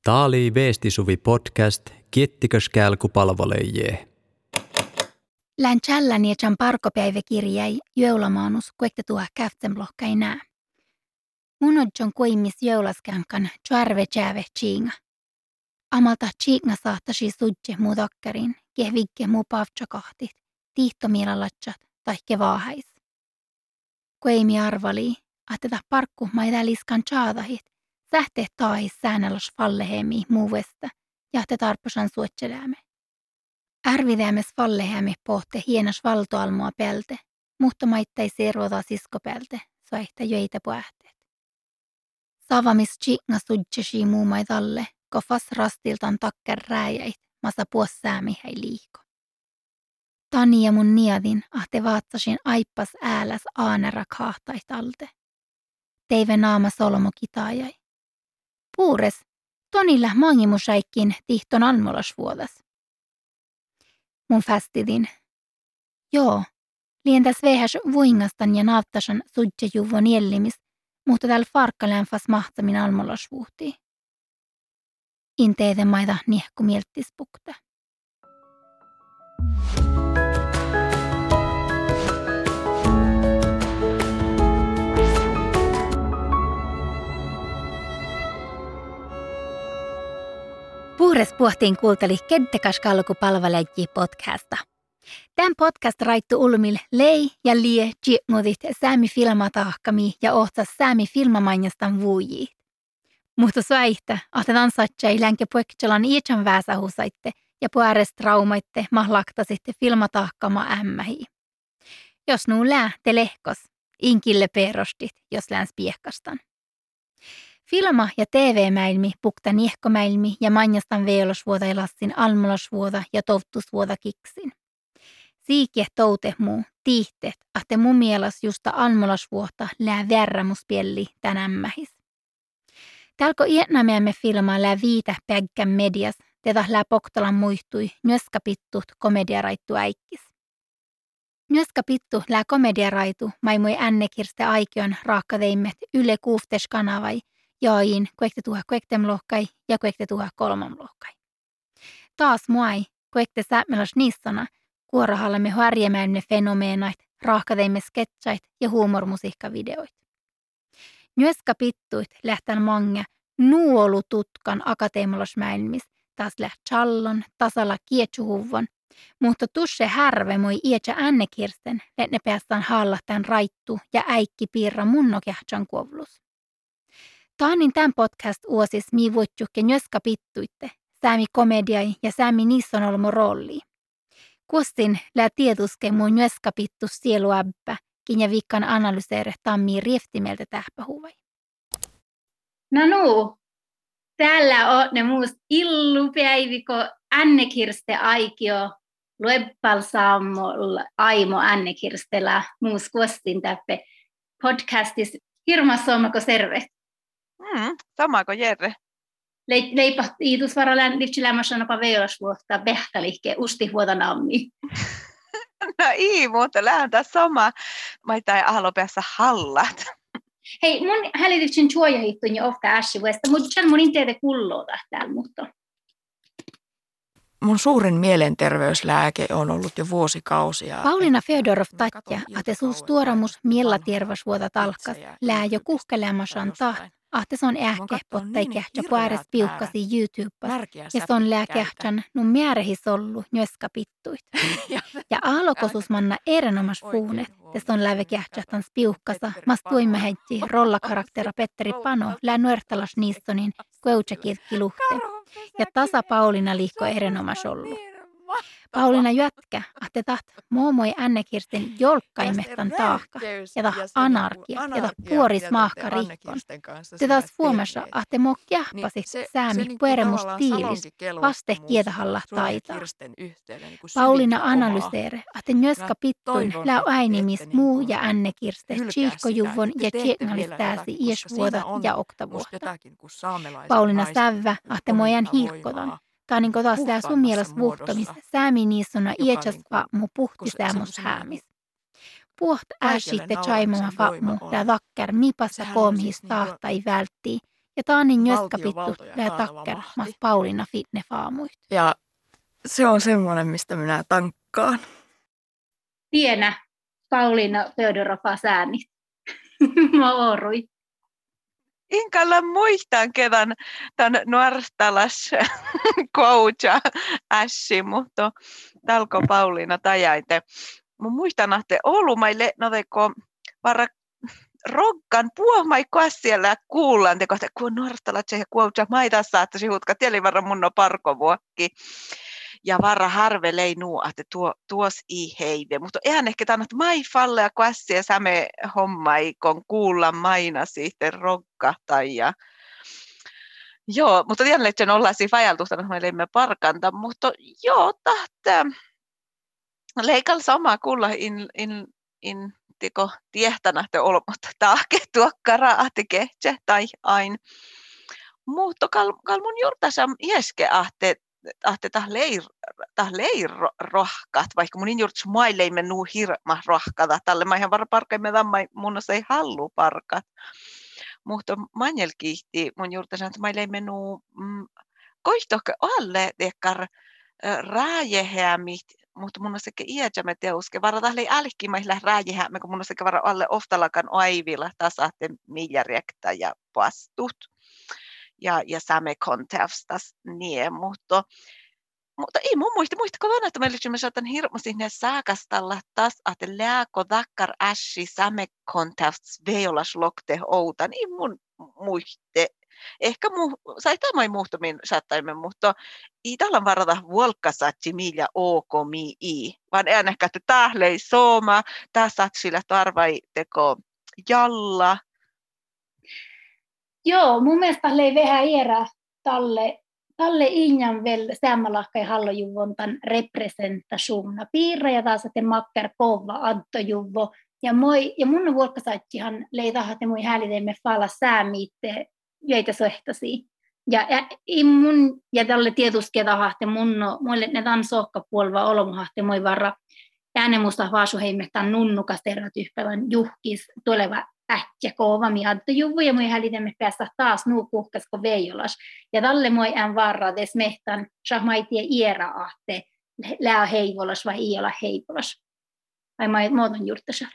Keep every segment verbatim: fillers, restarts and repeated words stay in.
Tää oli Veestisuvi podcast, kiettikös kälku palvoleijee. Län tjälläni ja tjan parkopäiväkirjai joulamaanus kuekte tuoha käftsenblokkai nää. Mun on kuimis joulaskänkän tjarve tjääve tsiinga. Amalta tsiinga saattasi sudje muu dokkarin, kehvikke muu pavtsakahtit, tiihtomielalatsat tai kevaahais. Kuimi arvali, että parkku maida liskan tjaadahit, sähteet taahis säännällos fallehemi muuvesta, ja te tarposan suotselääme. Ärvidäämes fallehämme pohte hienas valtoalmoa pelte, mutta maittai servota siskopelte, soihta jöitä puähteet. Savamis tjinga sudjesi muumai talle, kofas rastiltan takker rääjäit, masa puossäämi hei liiko. Tani ja mun niadin ahte vaatsasin aippas ääläs aanera kahtait alte. Teive naama solmo kitaajai. Puures, tonilla mangimusaikkin tihton almolas vuodas. Mun fästidin. Joo, lientäs vehäs vuingastan ja naattasan sudjejuvon jellimis, mutta täällä farkkaläänfas mahtamin almolasvuhtii. Inteede maita niehku miettispukta. Puures puhtiin kuulteli Keddekas kalku palvaleji podcasta. Tämän podcast raittu ulmil lei ja lie jitmudit säämi filmatahkami ja ohtas säämi filmamanjastan vuujii. Mutta säihtä, ahtetaan satsai länke puekcelan iätän väsähusaitte ja puares traumaitte mahlaktasitte filmatahkama ämmähi. Jos nuu lää te lehkos, inkille perostit, jos lääns piehkastan. Filma- ja T V-mäilmi pukta niehkomäilmi ja manjastan veolosvuota lassin almolosvuota ja touttusvuota kiksin. Siikie toute muu, tiihteet, ahte mun mielas justa almolosvuota lää värrämuspielli tänämmähis. Tälko iätnämeämme filmaa lää viitä päggän medias, tätä lää poktalan muistui nyöskapittut komediaraittu äikkis. Nyöskapittu lää komediaraitu maimui ännekirste aikion raakkateimmet yle kuuftes kanavai, jaajiin kuekte tuha kuektemlohkai ja kuekte tuha kolmamlohkai. Taas muai kuekte säämelos niissona kuorohallamme harjemäynne fenomeenait, raakateimme sketsait ja huumormusiikkavideoit. Nyöskapittuit lähtän mange nuolututkan akateemolosmäilmis, taas läht challon, tasalla kietsuhuvon, mutta tusse härve moi ietsä ännekirsten, että ne päästään hallahtaan raittu ja äikki piirra munnokähtsän kuovlus. Taanin tämän podcast uosis mii vuotjukke nyöskapittuitte, säämi komediai ja säämi niisson olmo roolli. Kustin lää tietuske mun nyöskapittu sieluäppä, kinja viikkan analyseere tammii rieftimeltä tähpähuvai. No nuu, täällä on ne muust illupäiviko ännekirste aikio lueppalsaamolla aimo ännekirstellä muus kustin täppe podcastis hirmas sommako serve. Mm, samako Jerre? Le, leipa iitusvaralään liftsiläämässanapa veilasvuotta behtalihke ustihuota nammi. No ei, mutta lähdön tässä sama. Mä ei ahlopeassa hallat. Hei, mun hälytyksen suojahittun ja ofta äsivuesta, mutta mun in teede kullota täällä, mutta. Mun suurin mielenterveyslääke on ollut jo vuosikausia. Pauliina Fedorov tatja, että suus tuoramus miellatiervasvuota talkas, lää jo kuhkeleamasan taht. Ahte se on ähkehpottai kähtsä puares piukkasi YouTubessa ja se on lääkähtsän nun määrehis ollu nyöskapittuit. Ja aalokosusmanna erinomas fuunet, te se on läve kähtsähtans piukkasa, mas tuimme heitsi rollakaraktera Petteri Pano lää nuertalas niissonin kveutsäkirkki luhte. Ja tasa Pauliina liikko erinomas ollu. Pauliina jätkä, ahte taht muomoi ännekirsten jolkkaimehtan taakka, ja tah anarkia, ja tah puoris maahka rikkon. Te taas fuomassa, ahte muu kähpasit säämi pueremus tiilis, vaste kietahalla taitaa. Pauliina analyseere, ahte nyöska pittuin lää äinimis muu ja ännekirste, tsiihkojuvon ja tjengalistääsi iesvuota ja oktavuota. Pauliina sävä, ahte mojan hiihkotan. Taaninko taas tää sun mielessä vuhtomis, säämi niissona ietsasva mu puhti säämus häämis. Puht ääsitte chaimama fammu, tää takker mipassa koomihis tahtai välttii, Ja taanin jöskä Valtio, pittu valto ja lää kaatava takker, mahti. mas Pauliina fitne faamuit. Ja se on semmoinen, mistä minä tankkaan. Tienä Pauliina Feodorova säännit. Mä oorui. Inkalla muistan kedan tämän nuorstalas coacha ässi, mutta talko Pauliina tajaite. Mä muistan, että Oulu maille noteko varra roggan puomai siellä kuullaan, teko, että kun nuorstalas ja coacha maita saattaisi hutka, tieli varra munno parkovuokki. Ja varra harvelei nuu, että tuo, tuos i heive. Mutta eihän ehkä tänne, että mai falle ja kuassia säme hommai, kun kuulla maina sitten rokkahtai. Ja... Joo, mutta tiedän, että sen ollaan siinä vajaltusta, että me leimme parkanta. Mutta joo, tahtaa. Leikalla sama kuulla in, in, in tiko tiehtänä, että olo, mutta tahke tuokkara, ahti kehtsä tai ain. Mutta kal, kal mun juurtaisa ieske ahte, ahte tah leir, tah leir rohkat, vaikka mun juurts maileimme nuu hirma rohkata. Tälle mä ihan varra parkaimme tammai, mun ei hallu parkat. Mutta manjel kiihti mun juurtaisa, että maileimme nuu mm, koihtohke alle tekkar rääjehäämit, mutta mun on sekä iäjämme teuske. Varra tahlei älkki maihla rääjehäämme, kun mun on sekä varra alle oftalakan aivilla tasahte miljarjekta ja vastut. Ja, ja same kontevstas nie, mutta, mutta ei mun muista, muistako tuonne, että meillä me saatan hirmuasti ne saakastalla taas, että lääko takkar ässi same kontevsts veolas lokte outa, niin mun muiste. Ehkä mu, sai tämä muuttumin saattaimme, mutta ei tällä varata vuolkasatsi millä ok mi i, vaan en ehkä, että tählei sooma, tässä sillä tarvai teko jalla. Joo, mun mielestä ei vähän iärä talle, talle injan vel säämälahkai hallojuvontan representationna piirre ja taas että makker kova antojuvvo. Ja, moi, ja mun vuolkasaittihan leidahat ja mui häälitemme fala säämiitte joita sohtasi. Ja, ja, mun, ja tälle tietuskedahahte mun, muille ne tan sohkapuolva olomuhahte moi varra äänemusta vaasuheimehtaan nunnukas terratyyppelän juhkis tuleva äkkiä koova mihattu ja moi hälitämme päästä taas nuu kuhkasko veijolas. Ja tälle moi ään varra des mehtän sahmaitie iera ahte lää heivolas vai ei olla heivolas. Vai mä muoton juurtasa.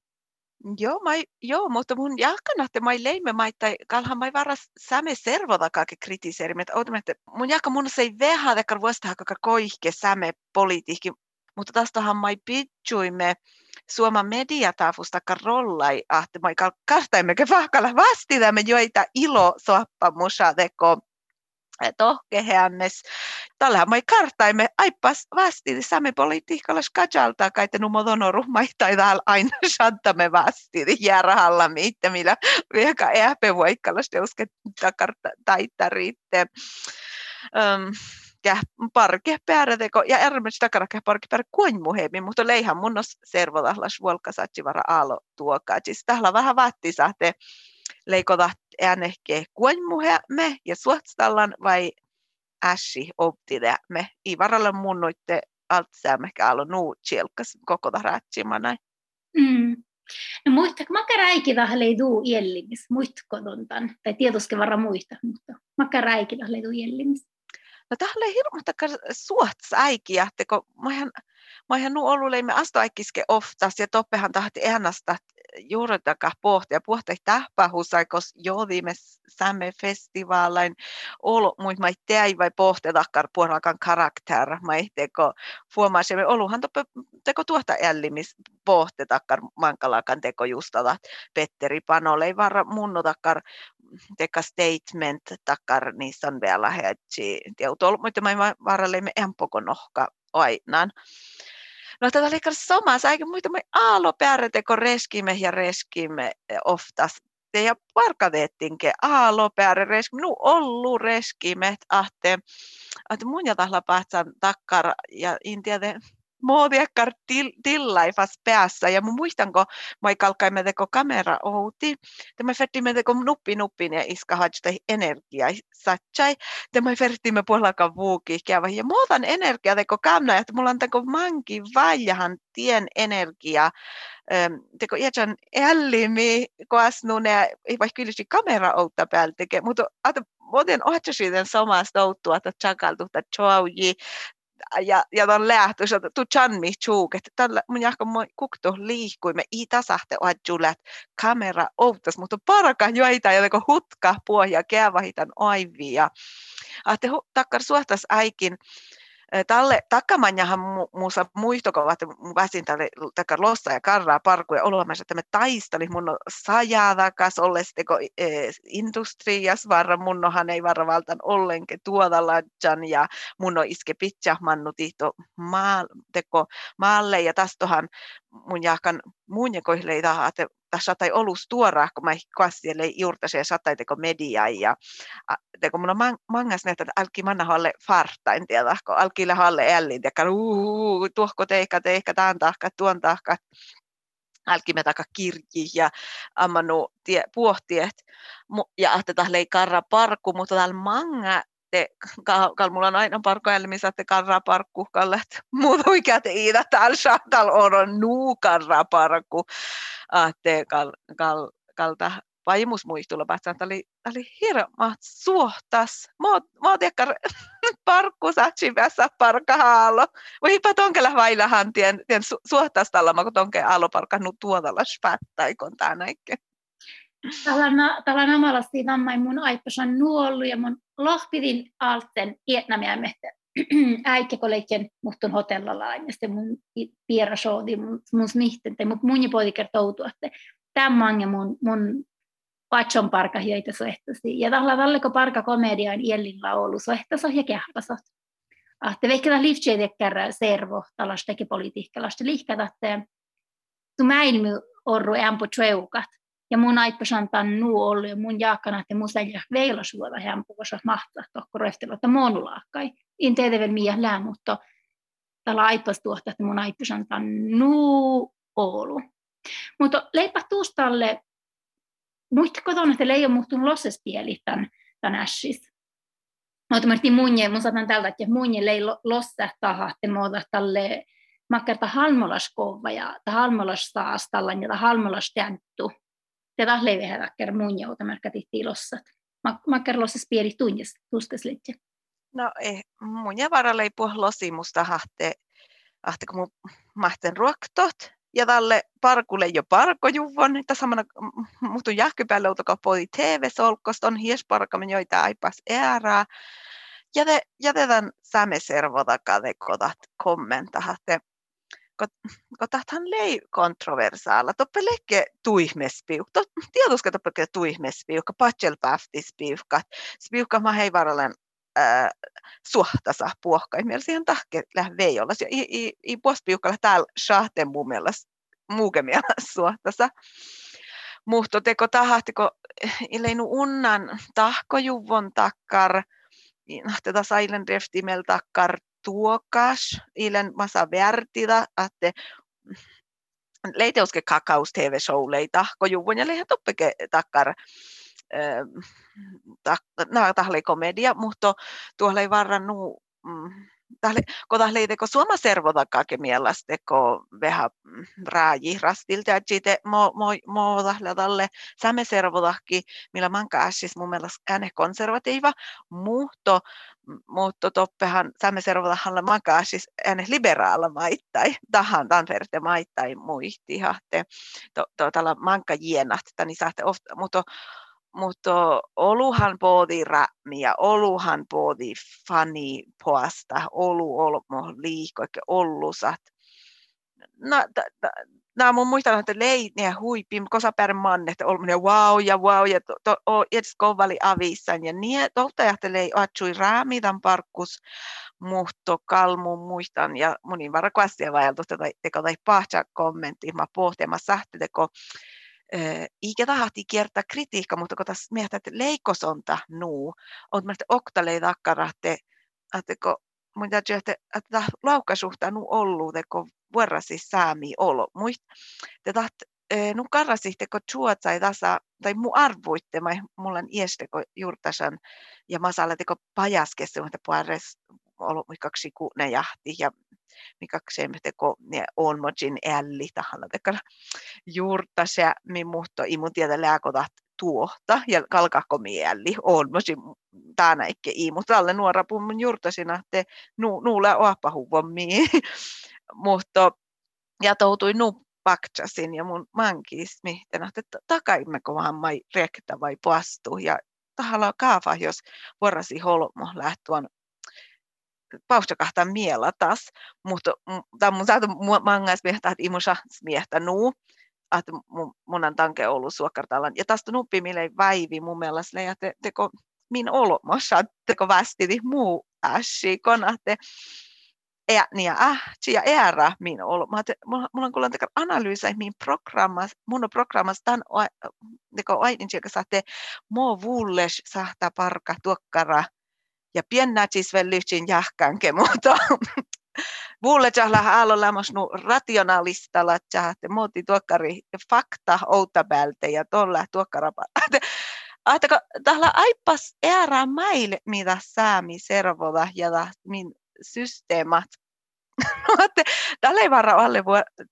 Joo, mai, joo, mutta mun jalkana, että mai leimme maittai, kalhan mai varas säme servodakaakin kritiseerimme, että outamme, että mun jalka mun se ei vähän, että vuostahakaka koihke säme politiikki, mutta tästähän mai pitsuimme Suomen mediataafustakaan rollai, että mai kahtaimmeke vahkalla vastidamme joita ilo soappa musa teko tohkeheännes. Tällähän mai kartaimme aippas vastidi same politiikalla skajalta, että numodonoru maittai täällä aina shantamme vastidi järahalla miitte, millä vieka eäpe voikkalasta uske takar taittariitte. Um, ja parke pääräteko ja ärmets takarakke parke päärä kuonmuhemi, mutta leihän munnos servodahlas vuolkasatsi vara aalo tuokaa. Siis tällä vähän vattisahte leikota äänehke kuonmuhemme ja suotstallan vai ässi optideämme. I varalla munnoitte altsäämmekä alo nuu tjelkas koko raatsimana. Mm. No muistako, mä käräikin tähän ei tuu iellimis, muistako tontan, tai tietysti varra muista, mutta mä käräikin tähän ei tuu iellimis. No tähän ei hirmoittakaan suots äikiä, kun mä ihan nuu ollut leimme astoaikiske oftas ja toppehan tahti äänästä juuritakaan pohtia. Puhtai tähpähusaikos jo viime sämme festivaalain olo, muut mä tein vai pohtetakaan puolakan karakter. Mä teko huomasimme, oluhan toppe teko tuota ällimis pohtetakaan mankalakan teko justata Petteri Panolle. Ei varra munnotakaan teka statement takar niissä on vielä hetki. Tiedot mutta mä varalleimme empoko nohka ainaan. No tätä oli kanssa samaa, säikin muita me aalo pääräteko reskimme ja reskimme oftas. Ja parkatettiinkin aalo pääärä reskimme, nu ollu reskimme, ahte, että mun ja tahla päätsän takkar ja in tiedä, muodiakkar tillaifas päässä. Ja mun muistanko, moi kalkaimme teko kamera outi. Tämä fertimme teko nuppi nuppin ja iska hajte energiaa satsai. Tämä fertimme puolaka vuuki käyvä. Ja muutan energiaa teko kamna, että mulla on teko manki vaijahan tien energiaa. Teko iätän ällimi, koasnune, ei vaikka kyllisi kamera outta päällä tekee. Mutta muuten ohtsasiten samasta outtua, että tsakaltu, että tjauji. Ja, ja ton lähtö, että tu chanmi tjuuk, että tällä mun jahka moi kukto liikkui, me ei tasahte oadjulet kamera outtas, mutta paraka joita ja teko hutka pohja käävahitan aivia. Ahte takkar suhtas aikin, Talle takamanjahan muussa muistokovat väsin tälle takkar lossa ja karraa parkuja oloamassa, että me taisteli mun sajadakas ollesteko e, industrias varra munnohan ei varra valtan ollenke tuodaladjan ja munno iske pitkä mannutito maal, teko maalle ja tästohan mun jahkan mun jakoihle taha, että tässä tai olus tuoraa, kun mä kassielle juurtaisen sataiteko mediaa ja teko mun on mangas näitä, että alki manna halle farta, en tiedä, kun alki halle ällin, ja uuu, tuohko teikka, teikka, tämän tahka, tuon tahka, alki me taka kirji ja ammanu tie, puohtiet, ja ahtetaan lei karra parkku, mutta täällä manga, te, kal mulla on aina parkku ällin, missä te karra parkku, kallet, muuta oikeat iitä, täällä shahtal on nuu karra parkku, ahte kal, kal, kalta, vaimus muistulla päästään, että oli, oli hirma suhtas. Mä oon tiedäkään parkku satsi päässä parkahaallo. Voipa tonkella vailahan tien, tien su, suhtastalla, kun tonke aalo parkannut tuotalla spättäikon tää näikke. Tällä namalasti vammai mun aipasan nuollu ja mun lohpidin alten ietnämiä äikä kollekin muhtun hotellallaan ja sitten mun pierasoodi mun, mun smihten, mutta mun puoli kertoutua, että tämän mun, mun patson parka joita soehtasi. Ja tällä tällä parka komediaan iellillä ollut soehtasot ja kähpasot. Ahte veikkätä liftseitekkärä servo tällaisteki politiikkalasta liikkätä, että tu mäilmy orru ämpö treukat. Ja mun aippasan tämän nuu ollut ja mun jaakkana, että mun säiljä veilasuoda ämpö, koska mahtaa tohko röhtelyä, että monulaakkai. En teitä vielä miä lää, mutta tällä aippas tuohta, että mun aippasan tämän nuu ollut. Mutta leipä tuustalle. Muistatko tuonne, että ei ole muuttunut lossespielit tämän, tämän ässis? Mutta mä ajattelin munje, mun saatan tältä, että munje ei lossa taha, että mä otan tälle makkarta halmolaskova ja halmolas saastallan ja halmolas tänttu. Ja taas ei vähän takkar munje, jota mä katittiin lossat. Makkar lossespielit tunnes, tuskes liitse. No ei, munje varalla ei puhu losimusta hahte, ahte kun mun mahten ruoktot. Ja tälle parkulle jo parkojuvon, että samana muutun jähkypäälle utokapodi T V-solkosta on hiesparkamen joita aipas äärää. Ja te jätetään sämeservota katekotat kommentahat. Kun tahtan lei kontroversaalla, toppe lekke tuihmespiuk. Tietysti toppe tuihmespiuk, patselpäftispiukat. Spiukka mä hei varallen Äh, suhtasa puohkai. Meillä siihen tahke lähde veijolla. Ja i, i, i puospiukkalla täällä shahten muukemiellä suhtasa. Mutta teko tahahtiko ileinu unnan tahkojuvon takkar, tätä Silent Reftimel takkar tuokas, ilen masa värtida, että leiteuske kakaus T V-show-lei tahkojuvon ja leihän toppeke takkar Nämä tahlei komedia, mutta tuolla ei varrannu, kun tahlei teko suoma servotakaakin mielesteko vähän raaji rastilta, että siitä mo tahlei talle säme servotakki, millä manka äsis mun mielestä ääne konservatiiva, mutta mutta toppehan säme servotahalle manka äsis ääne liberaala maittai, tahan tanferte maittai muihti, hahte tällä manka jienahti, niin saatte ofta, mutta Mutta oluhan poodi rämmiä, oluhan poodi fani poasta, olu olmo liikoikke ollusat. Nämä mun muistan, että leitniä huipim, kosa per manne, että olmo wow ja wow ja edes kovali avissan. Ja niin, tohta jähtelei atsui rämmitän parkkus, mutta kalmun muistan ja munin varakvasia vajeltu, että teko tai pahtsa kommentti, mä pohtin, mä sähti teko. Ikä tahti kiertää kritiikka, mutta kun tässä mietitään, että leikosonta nuu, on mielestäni oktalei takkarahte, että kun mun täytyy, että, että laukkasuhtaan on ollut, teko vuorasi saami olo. Muist, te taht, nu karrasi teko chuotsai tasa, tai mu arvuitte, mä mulla on iesteko juurtasan, ja mä saan teko pajaskessa, mutta puolres ollut mikaksi ku ne jahti, ja mikaksi me teko ne on mojin älli tahalla teko juurtasia, mi muhto imun tiedä lääkotat tuohta, ja kalkako mielli on mojin täällä eikä i, mutta alle nuora mun juurtasina, että nu, nuulla oapahuvommiin, mutta ja toutui nu pakchasin ja mun mankis mihtänä, että takaimmeko vaan mai rektä vai puastu ja tahalla kaava, jos vuorasi holmo lähtuon paustakahtaa miela taas, mutta tämä mun saatu mangas miehtää, että imusa miehtää nuu, että mun, mun on tanke ollut suokartalan. Ja tästä nuppi mille väivi mun mielestä, että teko min olmossa, teko västiti muu äsi, konahte, ja niin ähti ja äärä min olmo. Mulla on kuulla analyysejä min programmas, mun on programmas tämän teko aidin sieltä saatte muu vuulles sahtaa parka tuokkara ja piennä siis vielä lyhtsin jahkanke, mutta vuulle jahla alo lämmas nu rationalistalla jahte muoti tuokkari fakta outa päältä ja tuolla tuokkara. Ahtako tällä aipas äärää maille mitä säämi servoda ja min systeemat. Tällä ei vara alle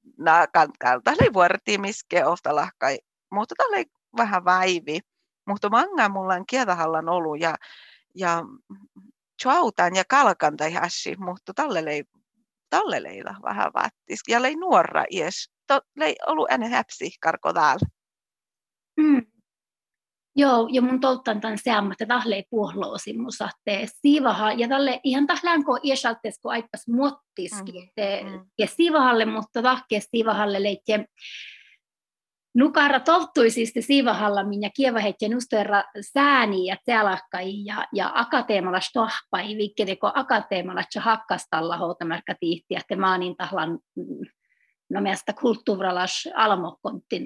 tällä ei vuorti miske ofta lahkai, mutta tällä ei vähän väivi. Mutta manga mulla on kietahallan ollut ja ja chautan ja kalkan tai hässi, mutta tälle ei tälle leila vähän vättis ja lei nuora ies. Lei ollut ennen häpsi karko täällä. Mm. Joo, ja mun touttan tämän seamma, että tälle ei puohloosi mun saatte siivaha, ja tälle ihan tählään kun iäsaltes, kun aipas muottiski, mm. mm. ja siivahalle, mutta tahkea siivahalle leitje nukara tohtui siis siivahalla, minä kievahet ja nustoerra sääni ja tsealakkai ja, ja akateemalla stohpai, viikkedeko akateemalla tse hakkastalla houtamärkä tiihti, että mä niin tahlan no mielestä kulttuuralas almokontin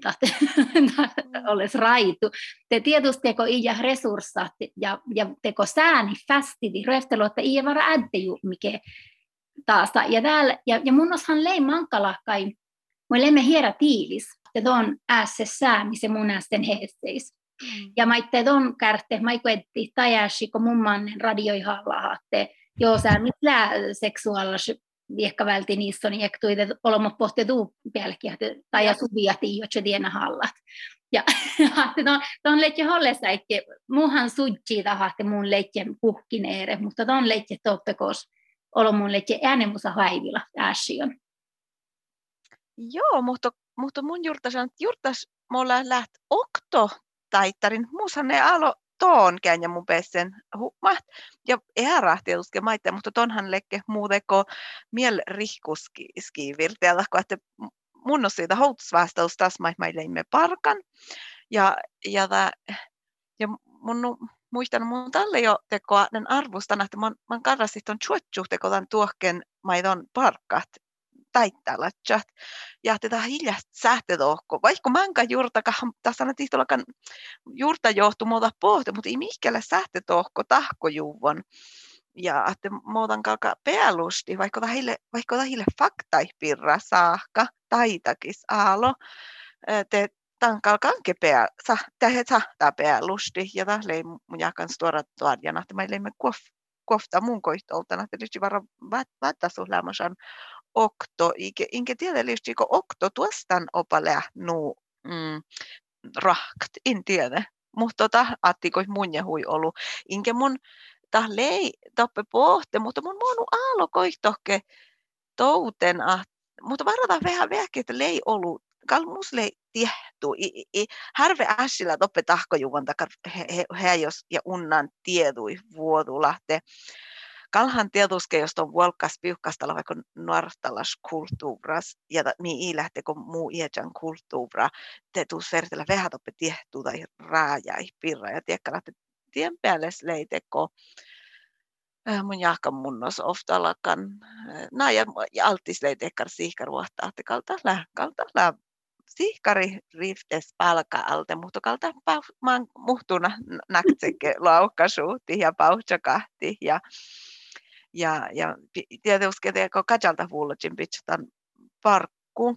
oles raitu. Te tietysti teko iä resurssat ja, ja teko sääni fästidi, röftelu, että iä vara äddeju, mikä taas. Ja, täällä, ja, ja mun oshan lei mankalahkai, mä lemme hierä tiilis. Että on äässä säämi se mun äästen heesteis. Mm. Ja mä itse on kärte, mä ikuetti tajäsi, kun mun mannen radioi halla, että joo säämi lää seksuaalis viekka välti niissä on iektuit, että olemme pohti tuu pelkiä, tai ja suvia tiiotse tienä hallat. Ja että on leitje hollessa, että muuhan sujii tahaa, että mun leitje puhkineere, mutta on leitje toppekos, olo mun leitje äänemusa haivilla ääsiön. Joo, mutta Mutta mun juurtas on, että juurtas mulla läht okto taittarin, muushan ne alo toon käänjä mun pessen hummat. Ja äärä tietysti maittaa, mutta tonhan lekke muuteko miel rihkuskivirteellä, kun että mun on siitä houtusvastaus taas maileimme parkan. Ja, ja, tää, ja mun muistan mun tälle jo tekoa den arvostan, että mä, mä karrasit on tjuotju teko tämän tuohken maidon parkat. Taittalla chat ja tätä hiljasta sähtötohko vaikka manka juurtakaan tässä on tihtolakan juurta johtu muuta pohti mutta ei mihkellä sähtötohko tahko juuvon ja että muutan kalka päälusti vaikka tahille vaikka tahille faktai pirra saakka taitakis aalo te tan kalkanke pää sa tähet sahtaa päälusti ja tahle mun jakan tuoda tuodjana että meille me kof kofta mun koihtoltana että lysti vara vattasuhlämösan okto, inke, inke tiedä liistiiko okto tuostan opalea nu mm, rahkt, en tiedä. Mutta tota, attiko mun ja hui ollut. Inke mun tah lei toppe pohte, mutta mun monu aalo koihtohke touten, ah, mutta varata vähän vähkä, että lei ollut, kalmus lei tiehtu. I, i, harve ässillä toppe tahkojuvan takar he, he, he, jos ja unnan tiedui vuodulahte. Kalhan tietysti, jos on vuolkas piukkastalla vaikka nuortalas kulttuuras ja niin ei lähtee kuin muu iäjän kulttuura, te tuu sertellä vähän toppe tiehtuu tai raajai pirra ja tiekka lähtee tien päälle leiteko mun jahkan munnos oftalakan. No ja, ja altis leitekar siihkar vuotta, että kalta lää, kalta lää. Siihkari riftes palka alte, mutta kalta maan muhtuna naktsekke laukkasuutti ja pauhtsakahti ja Ja, ja tietysti teko kajalta vuolotsin pitsätän parkku.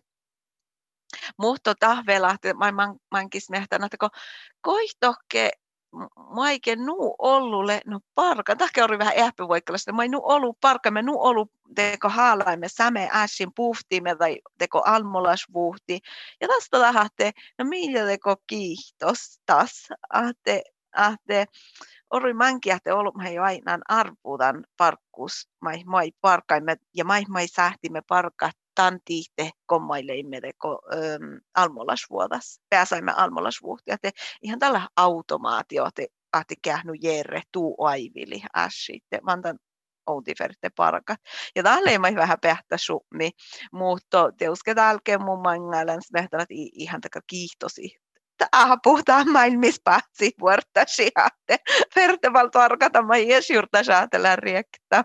Mutta tahvelahti, mä mankis mehtän, että kun koihtokke maike nuu ollulle, no parka, tahke oli vähän ähpyvoikkalasta, mä nuu ollu parka, mä nuu ollu teko haalaimme säme ässin puhtiimme tai teko almolas vuhti. Ja tästä lähtee, no millä teko kiihtos taas, ahte, ahte, Orui manki, että ollut mä jo aina arvuutan parkkus, mai mai parkaimme ja mai mai sähtimme parkat tantiihte kommaileimme teko ähm, almolasvuotas. Pääsaimme almolasvuhtia, että ihan tällä automaatio, että ahti kähny jerre tuu aivili äsitte, vantan outiferitte parkat. Ja tällä ei mai vähän pähtä summi, mutta teuske tälkeen mun mangailen smehtän, että ihan taka kiihtosi. Tämä puhutaan maailmissa pääsi vuortasi, että verteval tarkata mä edes juurta saatella riektä.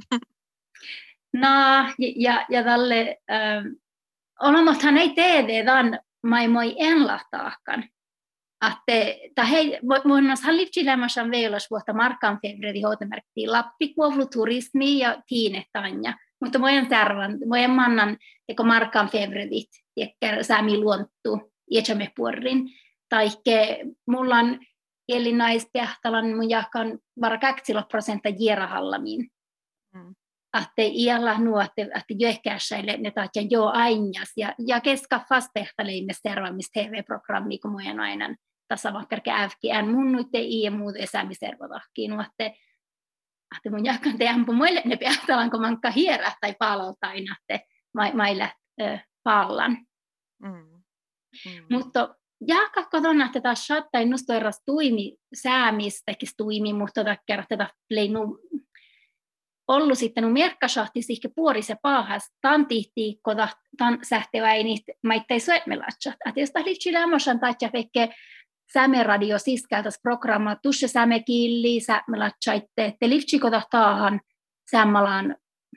No, ja, ja tälle, äh, olemathan ei tee tämän mai moi enlahtaakan. Että hei, muinnoshan livtsilämässä veilos vuotta markkaan februari hoitomerkkiin Lappi, kuovlu turismi ja tiinetanja. Mutta mojen tärvan, mojen mannan teko markkaan februarit, tiekkä säämi luonttu, iätsämme puorin. Taike mulla on eli naispähtalan mun jakan vara kaksikymmentä prosenttia jierahallamiin. Mm. Että iällä nuo, että joehkässäille ne taatjan jo ainias. Ja, ja keska fastpähtaleimme servaamista T V-programmia, kun mujen aina tasavakkarke äfkiään mun nuitte i ja muut esäämiservotahkiin. Että, että mun jakan te ampu muille ne pähtalan, kun mankka hierä tai paalaltain, että maille äh, paallan. Mm. Mm. Mutta Jaakka kotona, että taas saattaa innostua eräs tuimi säämistäkin tuimi, mutta takia tätä leinu ollut sitten no merkkasahti sihke puorise paahas tantihti kota tan sähteväi niitä maittei suetmelatsat. Että jos tahdit lämmössään taitja vekke sämeradio siskältäs programma tusse sämekilli sämelatsaitte te liftsi kota taahan sämmalaan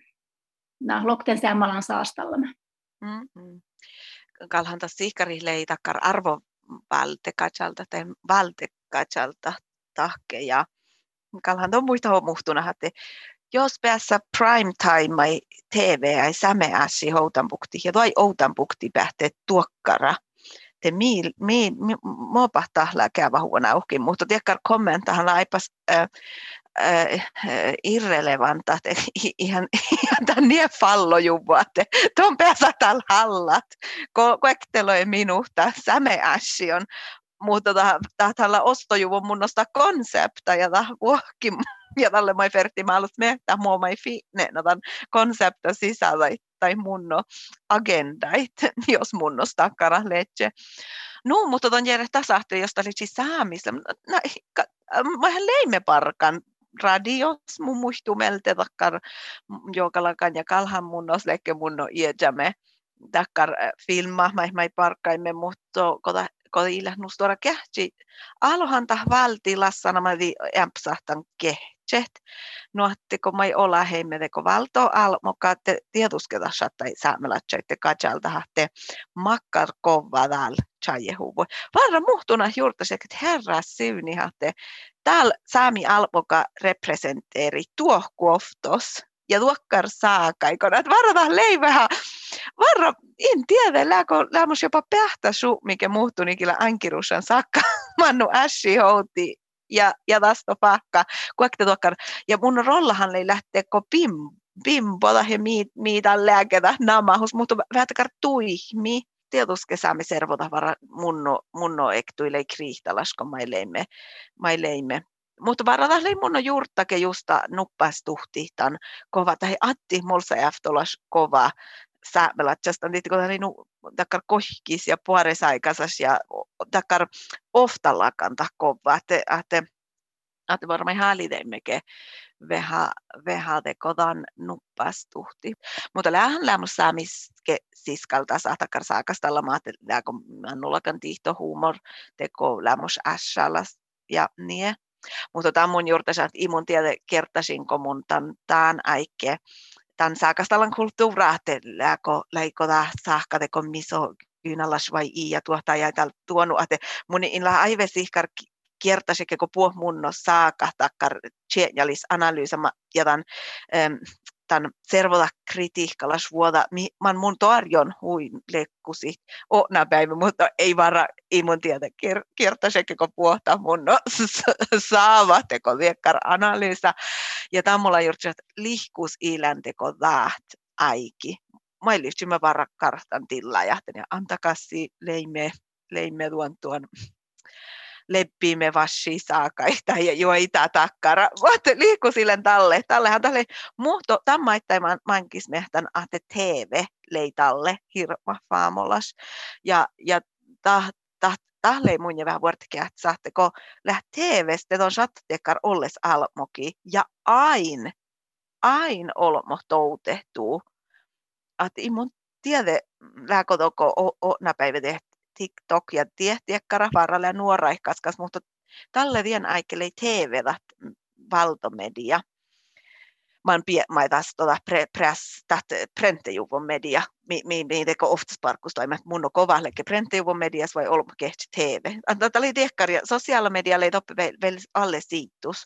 na lokten sämmalaan saastallama. Mm-hmm. Kalhan taas sihkarille ei takkar arvo valtekatsalta tai valtekatsalta tahke ja kalhan on muista muhtuna, että jos päässä prime time ai T V ai sämeäsi houtanpukti ja toi outanpukti pähtee tuokkara te miil mi mopa tahla käyvä huona uhkin, mutta tiekkar kommentahan aipas äh, äh, irrelevanta, että ihan, ihan tämän niin fallojuvua, että tuon päässä täällä hallat, koekteloi minusta, sämeäsi on, mutta tällä ostojuvun munnosta konsepta ja tämä vuohkin, ja tälle mai ferti mä alut mehtä, mua mai fitne, no tämän konsepta sisällä tai munno agendait, jos munnosta kara letse. No, mutta ton järjestää tasahtuu, josta oli siis saamista. Mä ihan leimme parkan radios, mun muistuu meiltä takkar joukalakan ja kalhan munnos lekke munno iäjäme takkar filma, mä ei parkkaimme, mutta kota kun illä nuustora kähtsi, alohan tah valtilassana mä vi ämpsahtan kehtset. No, että kun mä ei olla heimme teko valto al, mutta te tietusketa sattai saamelatsoitte kajalta hahte makkar kova täällä tjajehuvu. Varra muhtuna juurtasi, että herra syyni hahte täällä saami almoka representeeri tuohkuoftos. Ja tuokkar saakaikona, että varra leivähän, varra, en tiedä, lääkö lämmös jopa pähtäsu, mikä muuttui nikillä ankirussan saakka, mannu ässi houti ja, ja tästä pakka, kuekte tuokkar. Ja mun rollahan ei lähtee, kun pim, pimpoda ja miit, miitä lääketä namahus, mutta vähän takar tuihmi. Tietysti saamme servota varra munno, munno ektuille kriihtalas, kun maileimme, maileimme. Mutta varata lei mun on juurttake justa nuppastuhti tämän kova, tai Atti mulsa eftolas kova säämelatsasta, niin kun oli takkar kohkis ja puoresaikasas ja takkar oftallakanta kova, että että että varmaan hälideimmekin vähän vähän tekodan nuppastuhti. Mutta lähän lämmus saamiske siskalta saa takkar saakastalla maat, että kun mannullakan tihto humor teko lämmus ässälas ja niin. Mutta tämä mun juurtaisa, että imun tiedä kertaisinko mun tämän äikke, tämän saakastalan kulttuuraa, että läikö tämä saakateko miso kyynallas vai i ja tuota ja täällä tuonut, että mun inla aive sihkar kiertäisi kun puh munno saaka takkar tjänjalis analyysama ja tämän tämän servota kritiikkalas vuoda man mun torjon huin lekkusi ona päivä mutta ei vara ei mun tiedä kiertäisi kun puhta munno saava teko viekkar analyysa ja tammola juuri että lihkus ilanteko daat aiki mä liittyy mä vara kartan tilla ja antakassi leime leime tuon tuon leppiimme vassi saakaita ja joita takkara. Mutta liikkusillen talle. Tallehan tälle muhto tammaittain mankis mehtän ahte T V lei talle hirma faamolas. Ja ja ta ta talle mun ja vähän vuortkeä saatte ko läht T V:stä on sattekar olles almoki ja ain ain olmo toutehtuu. At imun tiede lääkotoko o, o näpäivä tehty TikTok ja tiehtiäkkara varalla ja nuoraihkaskas, mutta tälle vien aikelle T V valtomedia. Man pie mai taas tuota pre, press tat prentejuvon media, mi mi mi teko oftas parkustoimet mun kovahleke prentejuvon medias vai olmo kehti T V. Anta oli tiehkari sosiaalimedia lei toppe vel alle siittus.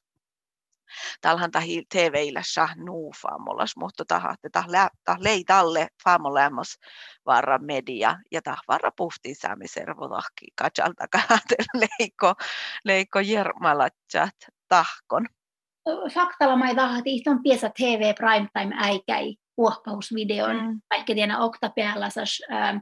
Talhan tahi T V-illä saa nuu faamolas, mutta tahatte tah lei talle faamoläämos varra media ja tah varra puhtiin saamiservodahki katsalta kahden leikko leikko jermalatsat tahkon. Faktalla mä tahti ihton piesä T V primetime äikäi puhpausvideon, mm. vaikka tiedä oktapäällä sas äh,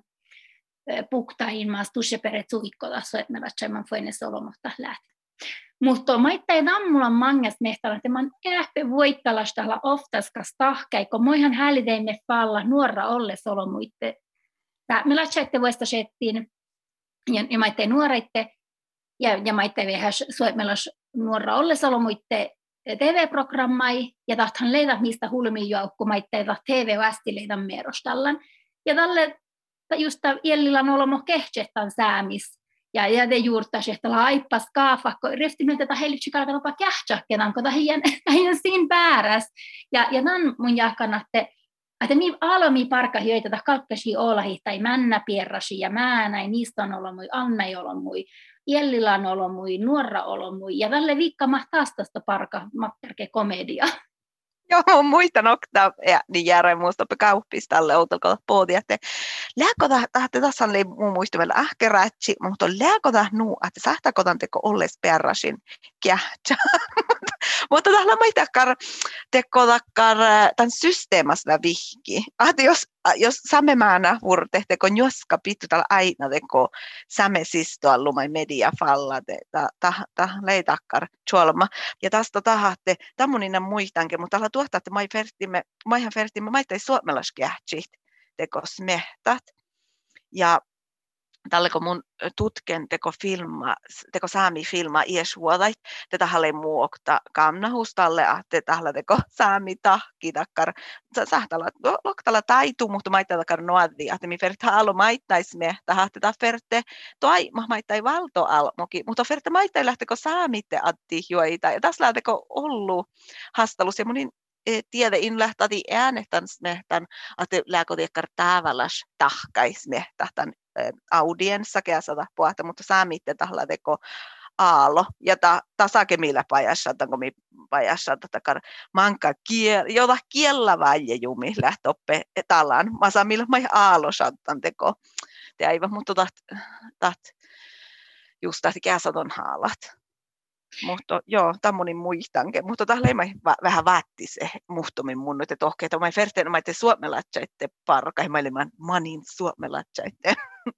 puktain maas tusseperet suikkotasso, että me vatsaimman foinessa olomohta lähti. Mutta maittai tammulan mangas mehtala, että man ähpe voittalastalla oftaskas tahkai, kun moihan hääliteimme falla nuora olle solomuitte. Me latsaitte vuosta settiin, ja, ja maittai nuoraitte, ja, ja maittai vehäs suomelas nuora olle solomuitte T V-programmai, ja tahthan leida mistä hulmiin joukku, maittai taht T V-västi leida merostallan. Ja tälle just iellillan olomo kehtsettan säämis. Ja ja de juurtas että laippas kaafakko riftinyt että heilitsi kalkapa kähtsäkkenan kun tahian tahian siinä pääräs ja ja nan mun jakanatte että mi alomi parka hyöitä ta kalkkasi olahi tai männä pierrasi ja mä näin niistä on ollut mui Anna ei ollut mui Jellilla on ollut mui nuora ollut mui ja tälle viikka mahtaastasta parka makkerke komedia. Joo, muistan okta ja niin järjen muusta kauppis tälle outolko poodi että lääkota tahte tässä oli muu muistamalla ähkerätsi mutta lääkota nu että sähtäkotan teko olles perrasin kähtsä mutta tällä maitakar teko takkar tämän systeemasna vihki että jos jos samemäänä vurte teko joska pitää tällä aina teko samesistoa lumai media falla ta ta ta leitakkar cholma ja tästä tahatte tammonina muistankin mutta tällä tuottaa että mai fertimme maihan fertimme maittai suomalaiskähtsit teko smehtat ja tälle kun mun tutken teko filma teko saami filma ies vuodait tätä halle muokta kamnahus talle ahte tällä teko saami tahki takkar sahtala loktala taitu mutta maittaa takkar noadi ahte mi fert haalo maittais me tahte ta ferte toi ma maittai valto almoki mutta ferte maittai lähteko saamitte atti joita ja tässä lähteko ollu hastalus ja munin tiede in lähtati äänehtans mehtän että lääkotiekkar tavallas tahkais mehtän audienssa käsata puhta mutta saamitte tahla teko aalo ja ta tasake millä pajassa tanko mi pajassa takar manka kiel jota kiellä vaje jumi lähtoppe talan masa millä mai aalo sattan teko te aivan mutta taht taht just tahti käsaton haalat. Mutta joo, tämmöinen muistanke. Mutta tällä ei va- vähän vaatti se muhtomin mun, että tohkeet on ferteen maite suomalatsaitte parka, ei meille manin suomalatsaitte.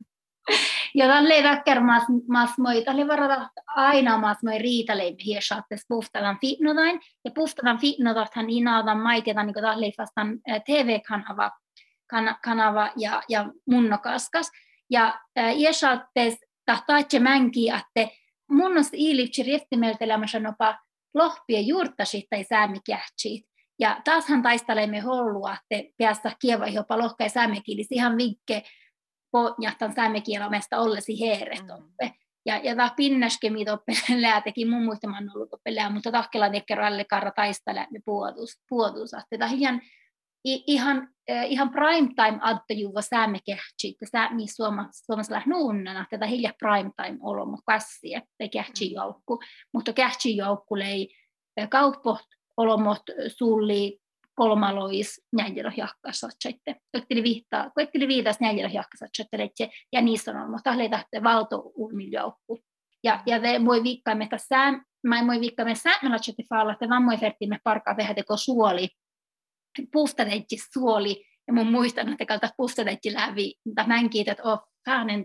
Ja tälle väcker mas mas moi, tälle varata aina mas moi riitaleimpi hiesaattes puhtavan fitnodain ja puhtavan fitnodathan inaadan maiteta niin kuin tälle vastaan T V-kanava kan, kanava ja ja munnokaskas ja hiesaattes tahtaatse mänki että munnos iilipsi riftimeltelämässä nopa lohpien juurtasit tai säämikähtsit. Ja taashan taistelemme hollua, että päästä kieva jopa lohkai säämikielisi ihan vinkke pohjahtan säämikielomesta ollesi heeretoppe. Mm. Ja, ja tämä pinnäskemi toppe läätekin mun muistamaan ollut toppe lää, mutta tahkella tekkero alle karra taistele puotus. puotus. Tämä ihan ihan, ihan primetime adtojuva säämme kähtsi, että säämi suomalaisella nuunnana, tätä hilja primetime olomo kassi, että kähtsi joukku, mutta kähtsi joukku lei kauppo olomot sulli kolmalois näjälo jahkasatsatte. Koetteli viittaa, koetteli viitas näjälo jahkasatsatte, ja niissä on ollut tahleita tahte valtoulmin joukku. Ja, ja te voi viikkaamme tässä, mä voi viikkaamme säännöllä faalla, että vaan voi vertimme parkaa vähän teko suoli, puhtadeitsi suoli, ja mun muistan, että kalta puhtadeitsi läpi, mutta mä en kiitä, että oon hänen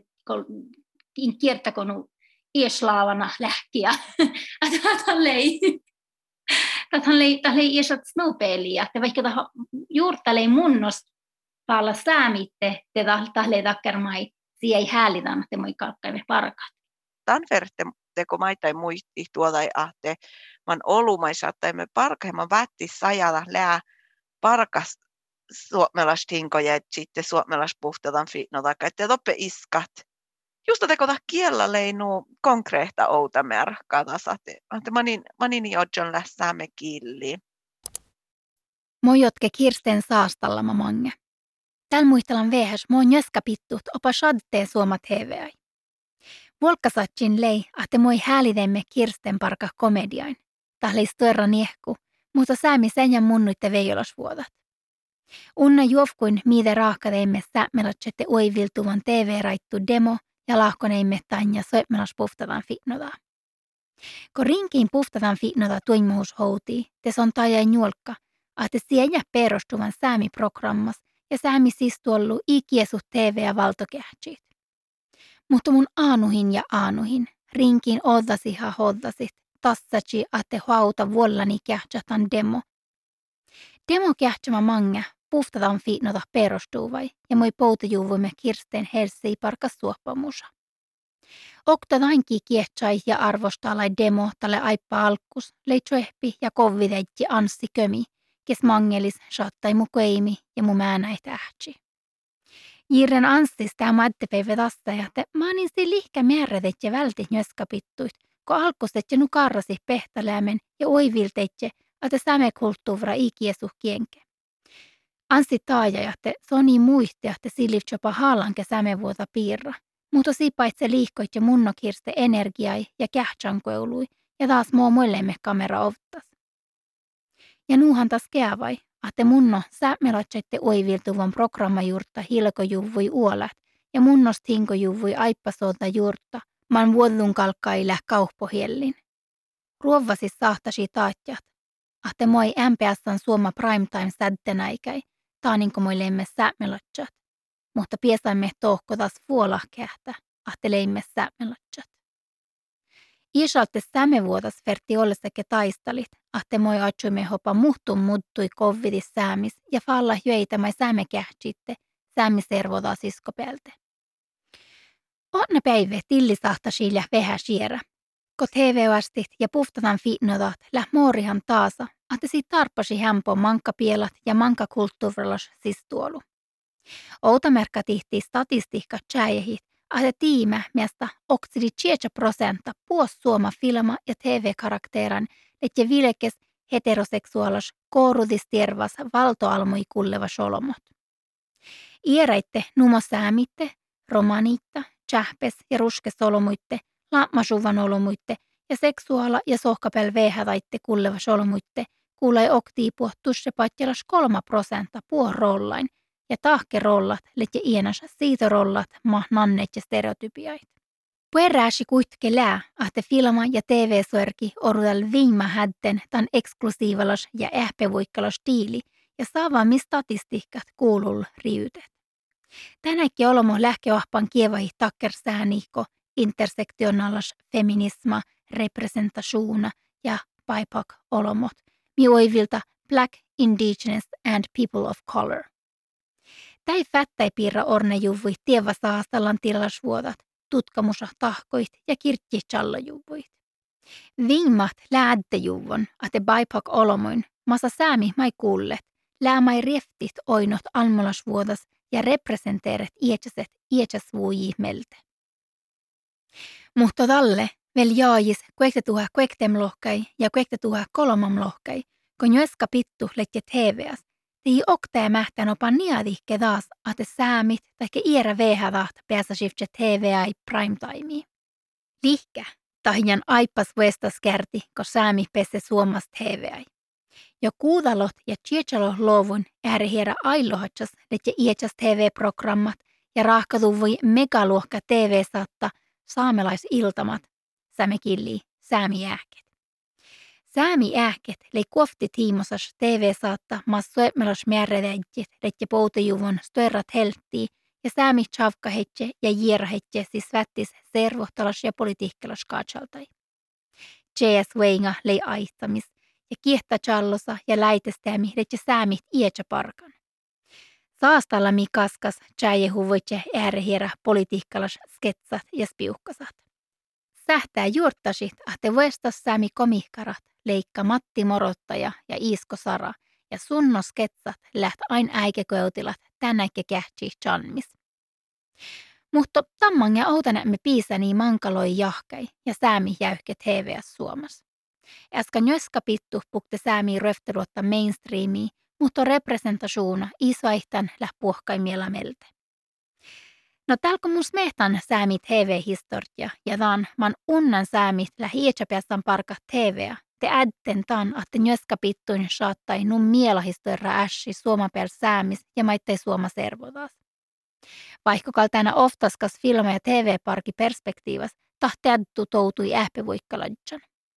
kiertäkonu ieslaavana lähkiä. Tälleen tälleen iesat snowpelia, että vaikka juurtalei munnos paalla säämitte, te tälleen takkermai, siihen ei häälitään, että moi kalkkaimme parkat. Tämän verran teko maitai muisti tuolla ahte, man olumaisa, että me parkaimme vätti sajalla lää parkas suomalaistinkoja, että sitten suomalaispuhtetaan fiinnotaan, että toppe iskat. Just teko ta kiellä leinu konkreetta outa merkkaa taas, että manin manin jojon lässäämme killi. Mojotke Kirsten saastalla mange. Tällä muistelan vehäs moi jöskä pittut opa shadteen suoma T V. Volkasatsin lei, että moi häälidemme Kirsten parka komediain. Tahleis tuerra niehku, mutta säämi sen ja munnuitte veijolasvuodat. Unna juofkuin miide raahkadeimme säämelatsette oiviltuvan T V-raittu demo ja lahkoneimme tanja soitmelas puhtataan fiinnodaa. Kun rinkiin puhtataan fiinnodaa tuimuhus houtii, te son tajain juolkka, että siejä perustuvan säämi-programmas ja säämi siis tuollu ikiesu T V- ja valtokähtsit. Mutta mun aanuhin ja aanuhin, rinkiin oddasiha hoddasit, tassatsi, että hauta vuollani kähtsatan demo. Demo kähtsämä mange, puhtataan fiinota perustuvai ja moi poutajuvuimme Kirsten Hersei parkas suoppamusa. Okta tainki kiehtsai ja arvostaa lai demo tälle aippa alkkus, leitsoehpi ja kovvideitsi Anssi Kömi, kes mangelis saattai mu keimi ja mu määnäit ähtsi. Jirren Anssis tää maddepäivä tästä ja te maanin si lihkä määrätet ja vältit njöskapittuit, kun alkuset ja nu karrasi pehtälämen ja oivilteitse, että sämekulttuura ikiesu kienke. Anssi taaja, että se on niin muisti, että silivt jopa haalanke sämevuota piirra, mutta sipaitse liihkoit ja munnokirste energiai ja kähtsänkoului ja taas muu muillemme kamera ovtas. Ja nuuhan taas keavai, että munno sämelatsette oiviltuvan programmajuurta hilkojuvui uolat ja munnost hinkojuvui aippasolta juurta, man vuodun kalkkailä kauhpohjellin. Ruovasis sahtasi taatjat, että moi M P S:n suoma primetime sädtenäikäi, taaninko moilemme sämelatsat, mutta piesaimme tohko taas vuolahkähtä, että leimme sämelatsat. Iisalte sämevuotas verti ollesake taistalit, että moi atsuimme hopa muhtun muttui kovvidis säämis ja falla jöitämai sämekähtsitte, sämmiservoda siskopelte. Onna päivä tillisahtasi ja vähä siera. Ko T V-astit ja puhtataan fiinnodat läh moorihan taasa, että si tarpasi hämpo mankkapielat ja mankkakulttuurilas siis tuolu. Outamerkka tihti statistiikka tjäjehit, että tiimä miestä oksidi tjecha prosenta puos suoma filma ja T V-karakteran, että vilkes heteroseksuaalas koorudistiervas valtoalmoi kulleva solomot. Ieräitte numo säämitte, romaniitta, tjähpes ja ruske solomuitte, lammasuvan olomuitte ja seksuaala ja sohkapel vehävaitte kulleva solomuitte, kuulai oktiipua tussepatjelas kolma prosenta puo rollain, ja tahke rollat, letje ienas siitä rollat, ma nannet ja stereotypiait. Puerääsi kuitke lää, että filma ja T V-suerki orudal viima hätten tan eksklusiivalas ja ähpevuikkalas tiili ja saavami statistiikat kuulul riyytet. Tänäkin olomo lähkeohpan kievahi takker sääniikko, intersektionalas feminisma, representasuuna ja B I P O C-olomot, mioivilta Black, Indigenous and People of Color. Täi fättäi piirra ornejuvui tieva saastallan tilasvuodat, tutkamusa tahkoit ja kirkki challajuvuit. Viimmat lääddejuvon, että B I P O C-olomoin, massa säämi mai kuullet, läämai rieftit oinot almolasvuodas ja representeeret ietsäset ietsäsvuujii melte. Mutta talle vel jaajis kuektetuha kuektemlohkai ja kuektetuha kolomamlohkai, kun joeska pittu letje T V:s, Tii oktaa mähtän opan niadikke taas, että säämit tai iärä vehävät pääsäsivtse T V I primetimea. Lihkä, tahjan aipas vestas kerti, kun säämi pesse suomas T V I. Jo kuudalot ja tjechalot lovun äärihiera ailohatsas, että iätsas T V-programmat ja rahkatuvui megaluokka T V-satta saamelaisiltamat, sämekilli säämiääket. Säämiääket lei kuofti tiimosas T V-satta maas suomelos määräväjit, että poutajuvun störat helttii ja säämi chavka hetse ja jiera hetse siis vättis servohtalas ja politiikkalas kaatsaltai. J S Weinga lei aistamis ja kiehtä challosa ja läitestämi, että säämit iätsä parkan. Saastalla mi kaskas tjäje huvoitse äärehiera politiikkalas sketsat ja spiukkasat. Sähtää juurtasit, että vuestas säämi komihkarat, leikka Matti Morottaja ja Iisko Sara ja sunno sketsat läht ain äikekoutilat tänäkke kähtsi chanmis. Mutta tamman ja outanemme piisäni mankaloi jahkai ja säämi jäyhke T V:s Suomas. Äsken joska pittu pukte säämi röfteluotta mainstreamia, mutta representasuuna isoihtan läht puhkaimiela melte. No tälkö mun smehtan säämit T V-historia ja tämän man unnan säämit lähi iätsäpässän parka T V. Te ädten tan, että joska pittuin saattai nun mielahistoria ässi suomapääl säämis ja maittai suoma servotaas. Vaikka tänä oftaskas filma- ja T V-parki perspektiivas, tahti ädtu toutui ähpevuikkaladjan.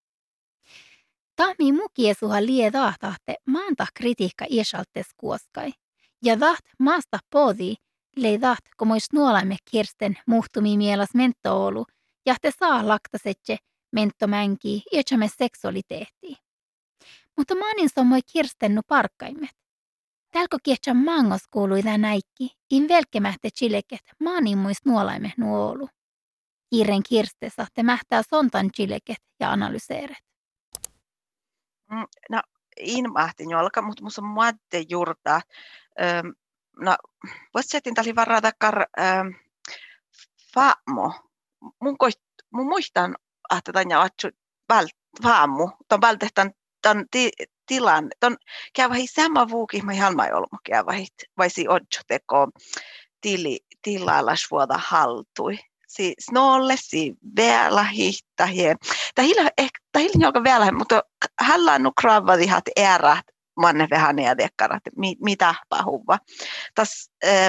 Tahmi mukiesuha lie tahte maanta kritiikka iäsaltes kuoskai. Ja taht maasta poodi lei taht, kun mois nuolaimme kirsten muhtumi mielas mentoolu, ja te saa laktasetse mentomänki iätsämme seksualiteettiin. Mutta maanin sommoi kirstennu parkkaimet. Tälkö kietsä mangos kuului tää näikki, in velkemähte chileket maanin muist nuolaimme nuolu. Kiiren kirste saatte mähtää sontan chileket ja analyseeret. No, in mahtin jolka, mutta musta on muatte juurta. Ähm, no, voisin tällä varata kar ähm, faamo. Mun koit, mun muistan, että tämän ja atsu vält faamu. Ton vältehtan ton ti, tilan. Ton käyvähi sama vuuki, mä ihan mai olmu käyvähi. Vaisi odjo teko tili tilailas vuoda haltui. Si snolle, si vielä hihtahie. Tai hillä ehkä, tai hillä joka vielä, mutta hänellä on kraavadi hat erät manne vähän ja dekkarat, mitä pahuva. Tas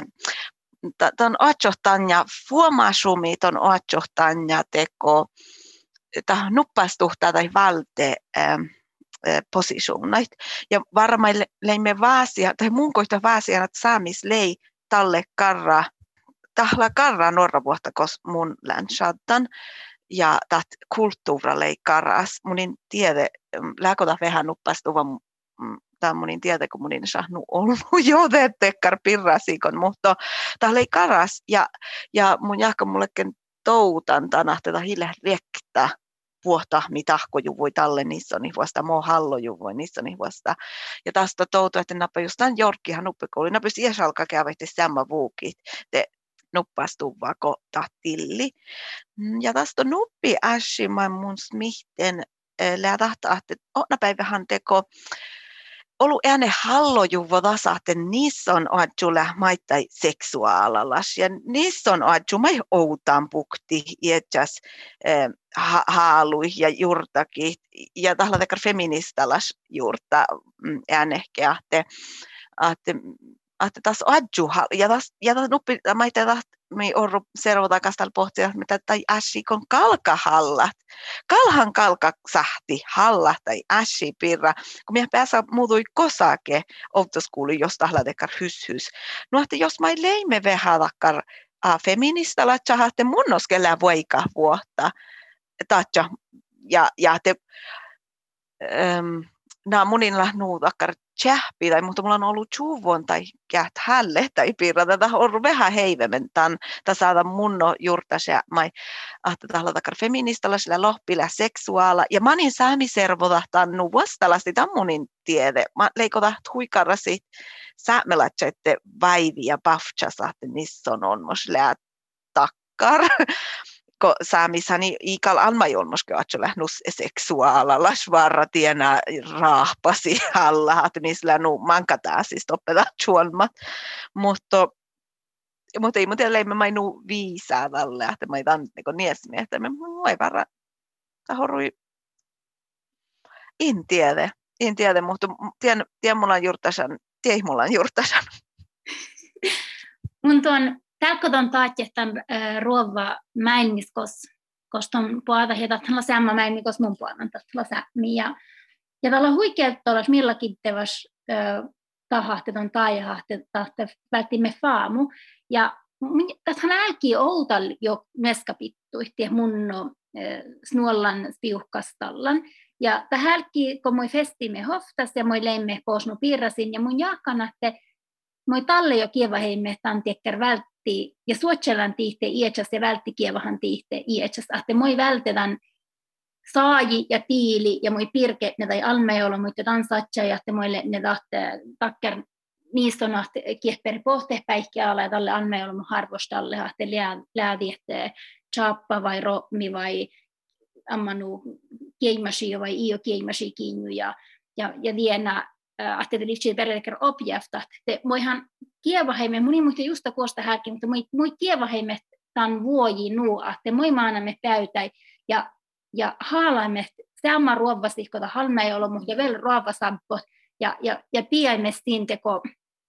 ton otsohtan ja fuomasumi ton otsohtan ja teko ta nuppastuhtaa tai valte posisuunnait. Ja varmaan leimme vaasia, tai mun kohta vaasia, että saamis lei talle karra tahla karra norra vuotta kos mun länsaddan ja tat kulttuura lei karras. Munin tiede, lääkota vähän nuppastuva, tämä munin tiede, kun munin saanut ollut jo tekkar pirrasikon, mutta tämä lei karras ja, ja mun jahka mullekin toutan tanahteta hille rektä vuotta mitahkojuvui talle niissä on vuosta mo hallojuvui niissä on vuosta ja tästä toutu että nappa just tämän jorkkihan nuppikouli napis iäs alkaa käydä sama vuukit te nuppastuvaa kohtatilli. Ja tästä nuppi äsi mä mun smihten lähtää, että ona päivähän teko ollut ääne hallojuvo tasahten niissä on adjulla maittai seksuaalalas ja niissä on adju mai outaan pukti iätsäs eh, ha- haalui ja juurtakin ja tahla tekar feministalas juurta mm, äänehkeä, että että tässä adju ja tässä ja tässä nuppi maittai taht me orru servota kastal pohtia mitä tai äsi kon kalkahallat kalhan kalka sahti halla tai äsi pirra kun minä päässä muutui kosake outoskouli jos tahla tekar hyshys no että jos mai leimme vehadakkar a feminista latsahatte munnoskellä voika vuotta tatja ja ja te ähm, na munilla nuutakkar tjähpi tai mutta mulla on ollut chuvon tai käht hälle tai piirra tätä on vähän heivemen tämän saada munno juurtasia mai ahta tahla takar feministalla sillä lohpilla seksuaala ja manin saamiservoda tannu vastalasti tammunin tiede mä leikota huikarasi säämelätsette vaivi ja bafcha sahte nissä on on mos lää takkar ko saamisani ikal almajolmoske atsole nus seksuaalalla svarra tiena raahpasi alla että misillä nu mankataa siis toppeta juolmat mutta mutta ei mutta leimme mai nu viisaavalle että mai tan niinku niesmi että me moi varra tahorui en tiedä en tiedä mutta tien tien mulla on jurtasan tie mulla on jurtasan mun tuon tälkoton taatjehtan äh, ruova mäinniskos koston puolta heta tällä samma mäinniskos mun puolta tällä sämi ja ja tällä huikeat tollas millakin tevas äh, tahahteton taajahte tahte vältimme faamu ja tähän älki outal jo meskapittuitti mun no, äh, snuollan spiuhkastallan ja tähälki kun moi festimme hoftas ja moi leimme posnu piirrasin ja mun jaakanatte moi talle jo kievaheimme tantiekker vältti ja suotselan tiihte ietsas ja vältti kievahan tiihte ietsas ahte moi vältetän saaji ja tiili ja moi pirke ne tai almeolo mutta tansatsa ja ahte moille ne tahte takker niistä on ahte kiehperi pohte päikkiala ja talle almeolo harvostalle ahte läädi että chappa vai rommi vai ammanu kiemasi vai io kiemasi kinju ja ja ja diena att det lite verkar objekta det moihan kievaheimme moni muista justa kuosta häkin mutta moi moi kievaheimme tan vuoji nu että moi maanamme päytäi ja ja haalaimme samma ruovasihkota halmei olla mutta ja vel ruovasampo ja ja ja piaimme teko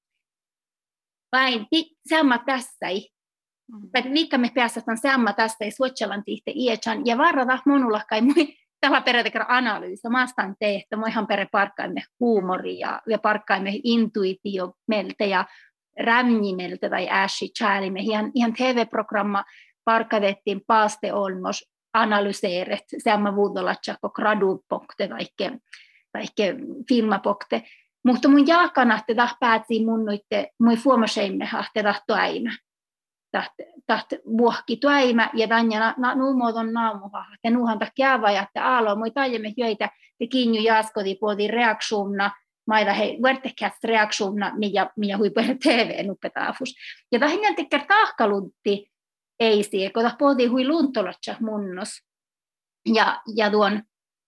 vain samma tässä mutta mikä me päästään samma tästä ei suotselan tihte iechan ja varrata monulla kai moi tällä periaatteessa analyysi. Mä astan tehtä, mä ihan pere parkkaimme huumoria ja parkkaimme intuitio meiltä ja rämnimeltä tai äsi chäälimme. Ihan, ihan T V-programma parkkavettiin paaste olmos analyseeret, samma vuodolatjako gradupokte tai filmapokte. Mutta mun jaakana, että täh päätsi mun noitte, mun fuomaseimme, että täh toaima. Taht vuohki toima ja tanja na nuumodon naamuha ja nuuhan takia vai että aalo moi tajemme joita te kinju jaskodi puoli reaktiona maida he vertekäs reaktiona mikä mikä hui per T V nupetaafus ja tahinnan tekker tahkalutti ei sie kun puoli hui luntolotsa munnos ja ja tuon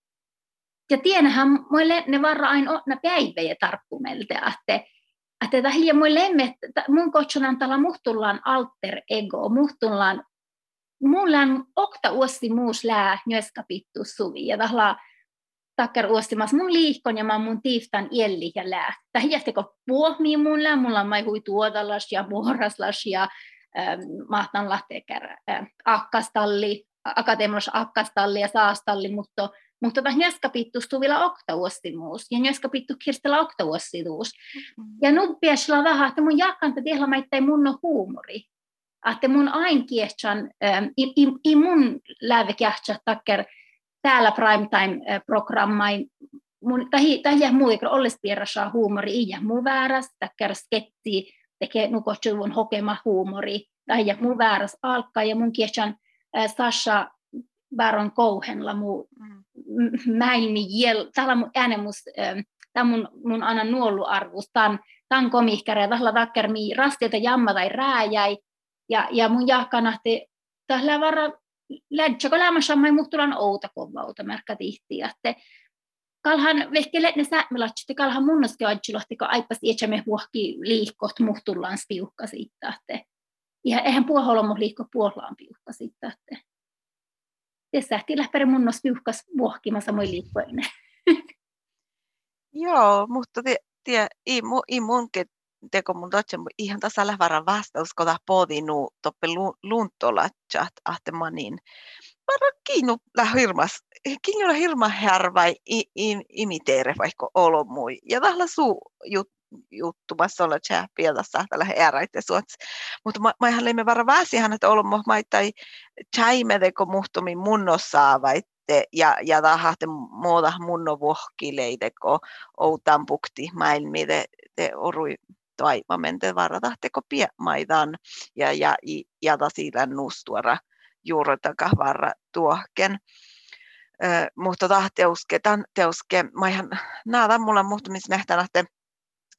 ja tienähän moille ne varra aina otna päivejä tarkkumelta että että tähän mun lemme mun kotsonan tällä muhtullaan alter ego muhtullaan mulla on okta uosti muus lää nyöskapittu suvi ja tällä takkar uostimas mun liikkon ja mä mun tiiftan ielli ja lää tähän jähteko puohmii mun lää mulla on mai hui tuodalas ja muoraslas ja ähm, mahtan lähteekär äh, akkastalli akateemos akkastalli ja saastalli mutta Mutta tämä nyöskapittu stuvilla oktauostimuus ja nyöskapittu kirstellä oktauostituus. Mm-hmm. Ja nyt pitäisi olla vähän, että mun jakanta tiedä, että mun on huumori. Että mun aina kiehtsan, i, i, i mun lävekähtsä takker täällä primetime-programmain, tai jää muu, eikä olisi pierässä huumori, ei jää muu vääräs, takker sketsi, tekee nukotsuvun hokema huumori, tai jää muu vääräs alkaa, ja mun kiehtsan äh, Sasha Baron Cohenlla muu mäilmi jel, täällä mun äänemus, tää mun mun aina nuolluarvus, tän tän komihkäri ja tällä takkermi rastiota jamma tai rääjäi ja ja mun jahkanahti tällä varra lädsä kolämässä mai muhtulan outa kovauta merkka tihti että kalhan vehkele ne säämelatsi kalhan munnoske ajilahti ko aipas ietsame huohki liikkot muhtullaan piukka siitä että ihan eihän puoholomo liikko puohlaan piukka siitä että tässä lähtee mun nos piuhkas vuohkimassa moi liikkoinen. Joo, mutta tie, tie, ei, mu, ei munkin teko mun totsen ihan tässä lähvarran vastaus, kun tämä podinu toppe luuntolatsa, että mä niin. Mä kiinnu lähirmas, kiinnu hirma härvai imiteere vaikka olomui. Ja tällä suu jut, juttumassa olla tjääppiä tässä tällä ääräitte suots. Mutta mä, mä ihan leimme varra väsihän, että olomu maittai tjäimedeko muhtumi munnossa vaitte ja, ja tahahte muuta munno vuohkileideko outan pukti maailmi te, te orui toivamente varra tahteko piemaidan ja, ja, ja tasilla nustuara juurotaka varra tuohken. Ö, mutta tahteuske, teuske, mä ihan naadan mulla muhtumismehtänä, että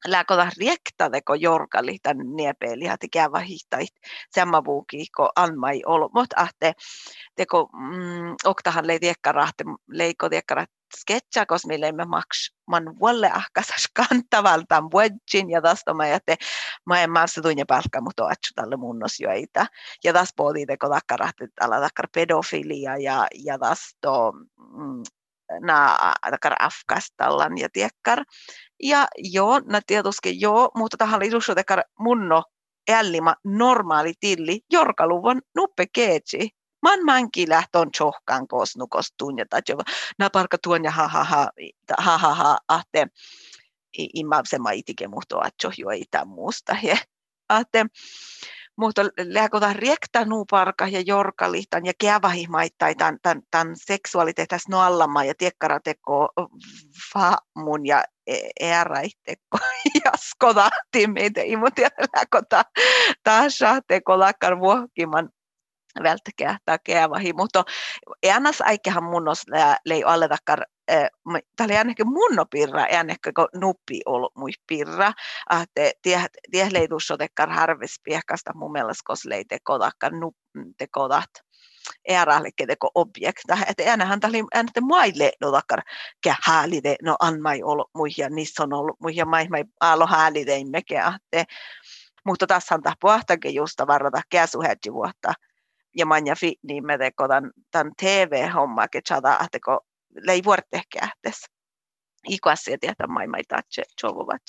lääkota riektadeko jorkali tän niepeeli ja tekee vahihtait semma vuuki ko anmai olo mot ahte teko mm, oktahan lei tiekkaraahte leiko tiekkaraat sketcha kos mille me maks man vuolle ahkasas kantavaltaan wedgin ja tästä mä jätte mä en maassa tunne palkka mutta atsu tälle munnos joita ja tästä pohtii teko takkaraahte ala takkar pedofilia ja ja tästä mm, na takkar afkastallan ja tiekkar ja joo, na tietysti joo, mutta tähän oli just tekar munno ällima normaali tilli, jorkaluvon nuppe keetsi. Man manki lähton chohkan kosnukos tunjata, jo na parka tuon ja ha ha ha ha ha ha ahte imma se maitike muhto atjo jo ei tämän muusta. Ahte mutta lääkota riekta nuu parka ja jorkalihtan ja keavahi maittai tämän, tämän, tämän seksuaaliteetas noallama ja tiekkarateko faamun ja eräitteko jaskodahti meitä imutia lääkota taas teko lakkar vuohkiman välttäkää tai keavahi, mutta ennäs aikehan munnos lei alle takkar tämä oli ainakin munnopirra, ainakin nuppi ollut mui pirra. Ahte tie lei tuossa tekkar harvis piehkasta mun mielestä, koska lei teko takkar tekodat erählekke teko objekta. Että ainahan tämä oli ainakin maille no takkar häälide, no anmai ollut muihin, niissä on ollut muihin maihmai aalo häälideimmeke. Mutta tässä on tämä puhtakin justa varrata käsuhetji vuotta. Ja manja fi niin me teko tämän T V-homma, että ahteko lei vuorte kähtes. Ikuasia tietää maimai tatse chovuvat.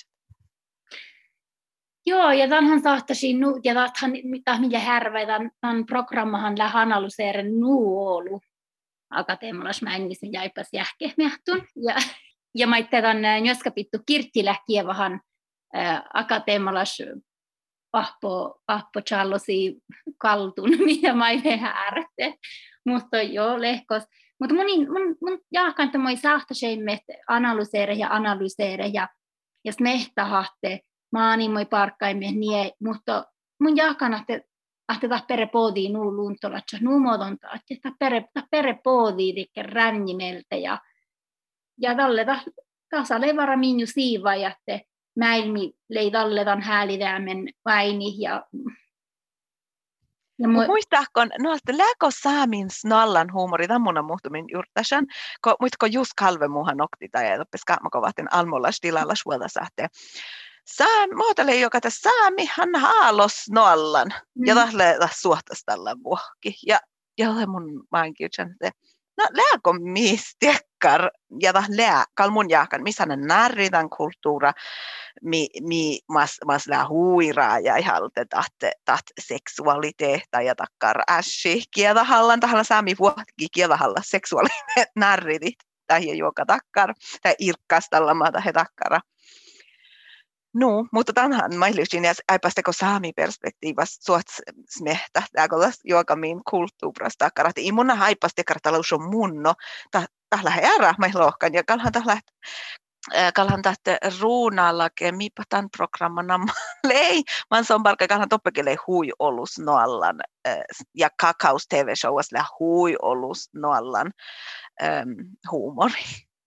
Joo, ja tämänhän sahtasi nu ja tähän mitä minä härvä tämän programmahan lähe analyseeren nuolu akateemilas mängis jäipäs jähkehmehtun ja ja maittetan njöskapittu kirttilä kievahan akateemilas pahpo pahpo challosi kaltun mitä mai härte. Mutta joo lehkos. Mutta mun, mun, mun jahkan että moi sahtasimme analyseere ja analyseere ja jos mehtahahte maani moi parkkaimme nie, mutta mun jahkan että että ta pere poodi nuu luuntolatsa nuu modonta että ta pere ta pere poodi dikke rännimeltä ja ja dalle ta tasale vara minju siiva ja että mäilmi lei dalletan häälidäämen vaini ja Mu- Muistaakon, no että lääkö saamin snallan huumori, tämän muhtumin juurtasan, kun muitko just kalve muuhan nokti tai ei oppis kaamakovaten almolla stilalla suolta sähtee. Saami, muotolle joka tässä saamihan haalos snallan, mm. ja tälle suhtas tällä vuohki. Ja, ja mun maankin että no lääkö mistiäkkar, ja täh lää, kalmun jaakan, missä ne närritän kulttuura, mi mi mas mas lää huiraa ja ihalte tahte taht seksuaaliteetta ja takkar ässi kieltä hallan tahalla saami vuotki kieltä halla seksuaalinen närritit tai joka takkar tai irkkastalla maata he takkara. No, mutta tänhän mä ilusin, että äipästeko saami perspektiivasta suot smehtä, täällä joka min kulttuurasta takkarat. Imuna haipästä kartalus on munno, tällä herää mä lohkan ja kalhan tällä kalhan tästä ruunallake, mipa tämän programmana lei. Man son parka kalhan toppekele hui olus noallan ja kakaus T V-showas lä hui olus noallan um, huumori.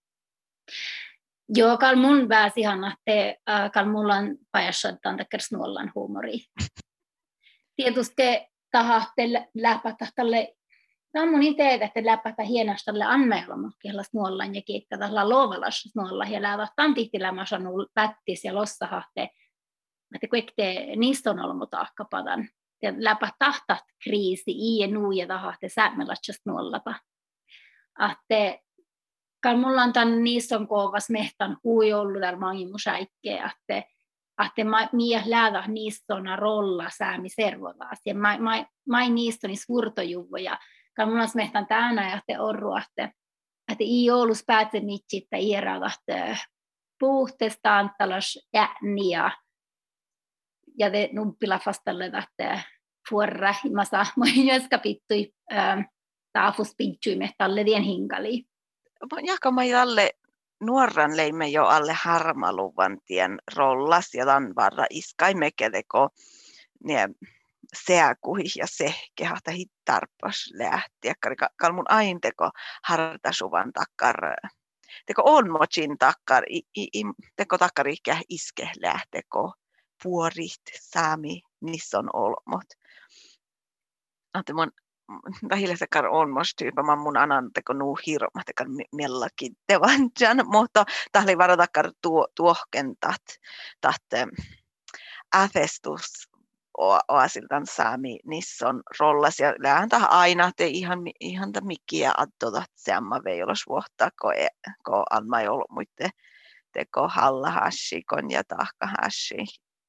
Joo, kal mun pääsi ihan, että äh, kal mulla on pajassoittaan takkers nuollan huumori. Tietysti tahatte läpätä tälle, tämä on mun itse, että läpätä hienosti tälle anmeilamakin nuollan ja kiittää tällä luovalas nuollan ja läpätä tämän tihtilämässä nuol pättis ja lossahahte, että kun te niistä on ollut tahkapadan. Läpä tahtat kriisi, i ja nuu ja tahahte säämelatsast nuollapa. Että kan mulla on tämän niiston koovas mehtan hui ollut täällä mangimusäikkeä, että että mie läädä niistona rolla säämi servotaas. Ja mä, mä, mä niistoni svurtojuvvo ja kan mulla on mehtan tänä ja että orru, että että ei ollut päätse nitsi, että ei erätä, että puhtesta antalas ääni ja ja te nuppila fastalle, että fuorra, mä saa moi joska pittui taafus pintsui mehtalle tien hinkaliin. Jaka mä alle nuoran leimme jo alle harmaluvan tien rollas ja tämän varra iskai mekedeko ne seakuhi ja se kehahta hittarpas lähti. Kalmun ainteko hartasuvan takkar teko on mochin takkar, i, i, i, teko takkar ikä iske lähteko puorit, saami, niissä on olmot. Ahte mun vähille sekar on mos tyypä, mä mun anan teko nuu hirma, teko mellakin tevanjan, mutta tahli varatakkar tuo, tuohkentat, tahte äfestus oasiltan saami, niissä on rollas ja lähän tähän aina, te ihan, ihan ta mikkiä addotat seamma veilos vuotta, ko, e, ko alma ei ollut muitte teko halla hashikon ja tahka hashi.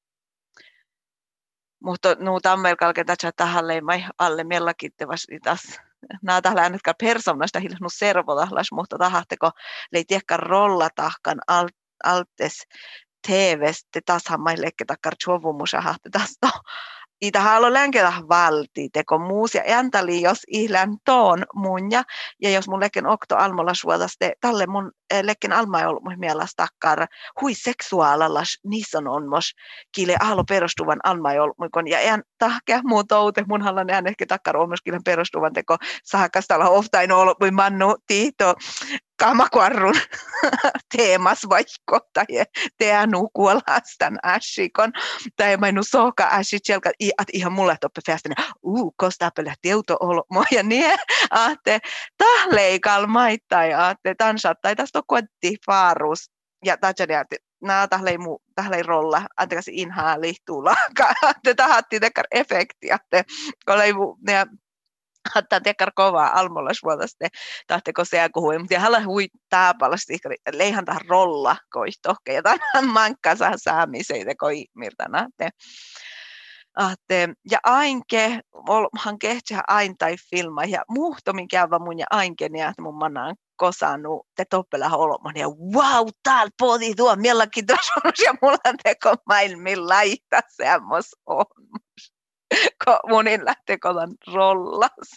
Mutta nuu tammel kalketa tähän leimai alle mellakin te vasta taas. Nää tähän läännetkään persoonasta hiljaisnut servotahlas, mutta tahatteko lei tiekka rolla tahkan alt, altes T V:stä taas hammaillekke takkar chuvumusa hahte tästä. Itä haalo länketä valti teko muus ja äntali jos ihlän toon munja ja jos mun lekken okto almolla suotaste talle mun eh, lekken alma ei ollut mun mielestä takkar hui seksuaalalas niissä on onmos kile haalo perustuvan alma ei ollut mun ja en tahkea muu toute mun hallan ään ehkä takkar onmos kilen perustuvan teko saakastalla oftain ollut mun mannu tiito kamakuarrun teemas vaikko tai teanu kuolastan äsikon tai mä nu soka äsi chelka at ihan mulle toppe fästen uu kostapelle teuto olo moja nie ahte tahleikal maittai ahte tansattai tästä kotti farus ja tajania nää tahlei mu tahlei rolla anteeksi inhaali tulaka ahte tahatti tekar efekti ahte kolei ne hatta tekkar kovaa almollas vuotaste tahteko se kuhui mutta hala hui taapalasti leihan tähän rolla koihtohke ja tämän mankka saa saamiseen koi mirtana te ahte ja ainke olhan kehtsä ain tai filma ja muhtomin käyvä mun ja ainke niin että mun manaan kosanu te toppela olomon ja wow täällä podi tuo mielläkin tuossa ja mulla teko maailmin laittaa semmos on ko munin lähtee kodan rollas.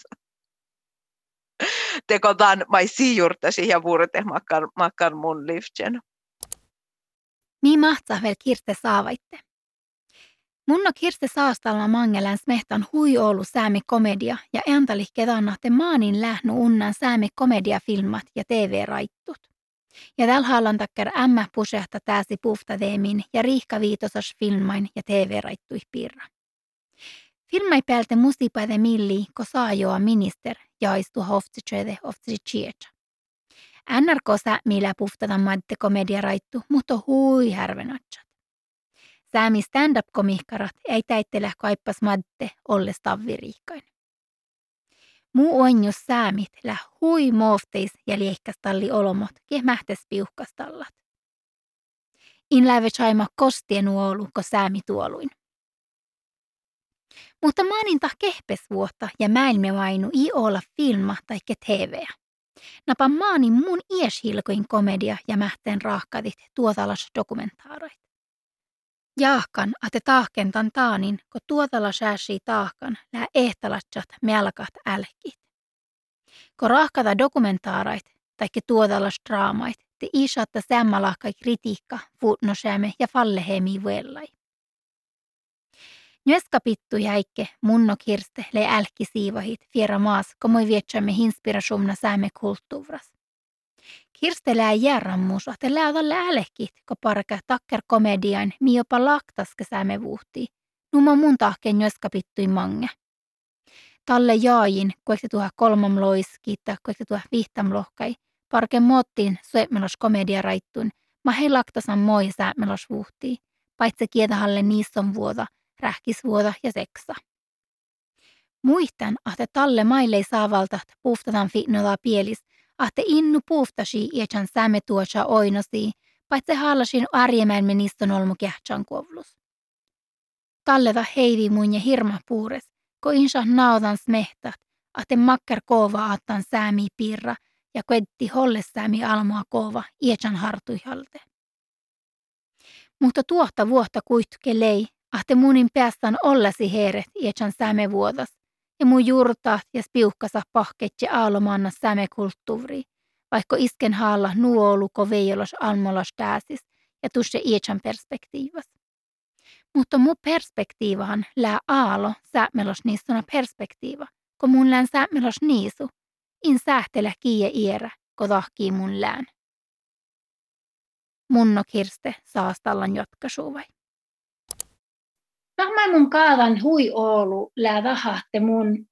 Tekotan mai siijurtasi ja vuorte makkar makkar mun liftjen. Mii mahtsaa vielä Kirste saavaitte. Mun on Kirste saastalla mangelän smehtan hui ollut säämi komedia ja äntali kedannahte maanin lähnu unnan säämi komediafilmat ja T V-raittut. Ja tällä haalan takkar ämmä pusehta täsi puhta teemin ja riihka viitosas filmain ja T V-raittui piirra. Filmai päältä musipaide milli, ko saajoa minister jaistu hoftsyöde hoftsyötä. N R K millä puhtata madde komedia raittu, mutta hui härvenatsat. Säämi stand-up-komikkarat ei täittele kaippas madde olle stavviriikkain. Muu on jos säämit lä hui moofteis ja liekkästalli olomot, ke mähtes piuhkastallat. In läve chaima kostien uolu, ko säämi tuoluin. Mutta maaninta kehpes vuotta ja mäilme vainu i olla filma tai T V. Napa maanin mun ieshilkoin komedia ja mähteen rahkadit tuotalas dokumentaaroit. Jaahkan ate taahkentan taanin, ko tuotala sääsi taahkan lää ehtalatsat melkat älkit. Ko rahkata dokumentaarait tai tuotalas draamait, te isatta sämmalahkai kritiikka, fuutnosääme ja fallehemi vuellai. Nyöska pittu jäikke munno Kirste le älkki siivohit viera maas, komoi vietsämme inspiratiumna sääme kulttuuras. Kirste lää järrammuus, ahte lää talle älkit, ko parka takker komedian, mi jopa laktaske sääme vuhtii. Numa mun tahke nyöska pittui mange. Talle jaajin, kuekte tuha kolmam lois, kiittää kuekte tuha vihtam lohkai, parke mottiin suemelos komedia raittun, ma hei laktasan moi säämelos vuhtii, paitse kietahalle niisson vuota, rähkisvuota ja seksa. Muistan, ahte talle maillei saavaltat puhtatan fitnota pielis, ahte innu puhtasi iächan säme tuocha oinosi, paitse hallasin arjemään meniston olmu kähtsän kovlus. Talleta heivi mun ja hirma puures, ko insah nautan smehtat, ahte makkar koova aattan säämi pirra ja kvetti holle säämi almoa koova iächan hartuihalte. Mutta tuohta vuotta kuittuke lei, ahte munin päästän ollasi heeret iächan säme vuotas, ja mun juurtaat ja spiuhkasa pahketje aalomanna säme kulttuuri, vaikka isken haalla nuoluko veijolos almolas tääsis ja tusse iächan perspektiivas. Mutta mun perspektiivahan lää aalo sämelos niissona perspektiiva, ko mun lään sämelos niisu, in sähtelä kiie ierä, ko tahkii mun lään. munno kirste saastallan jatkasuu vai? Mä mun kaavan hui Oulu lää vähahte mun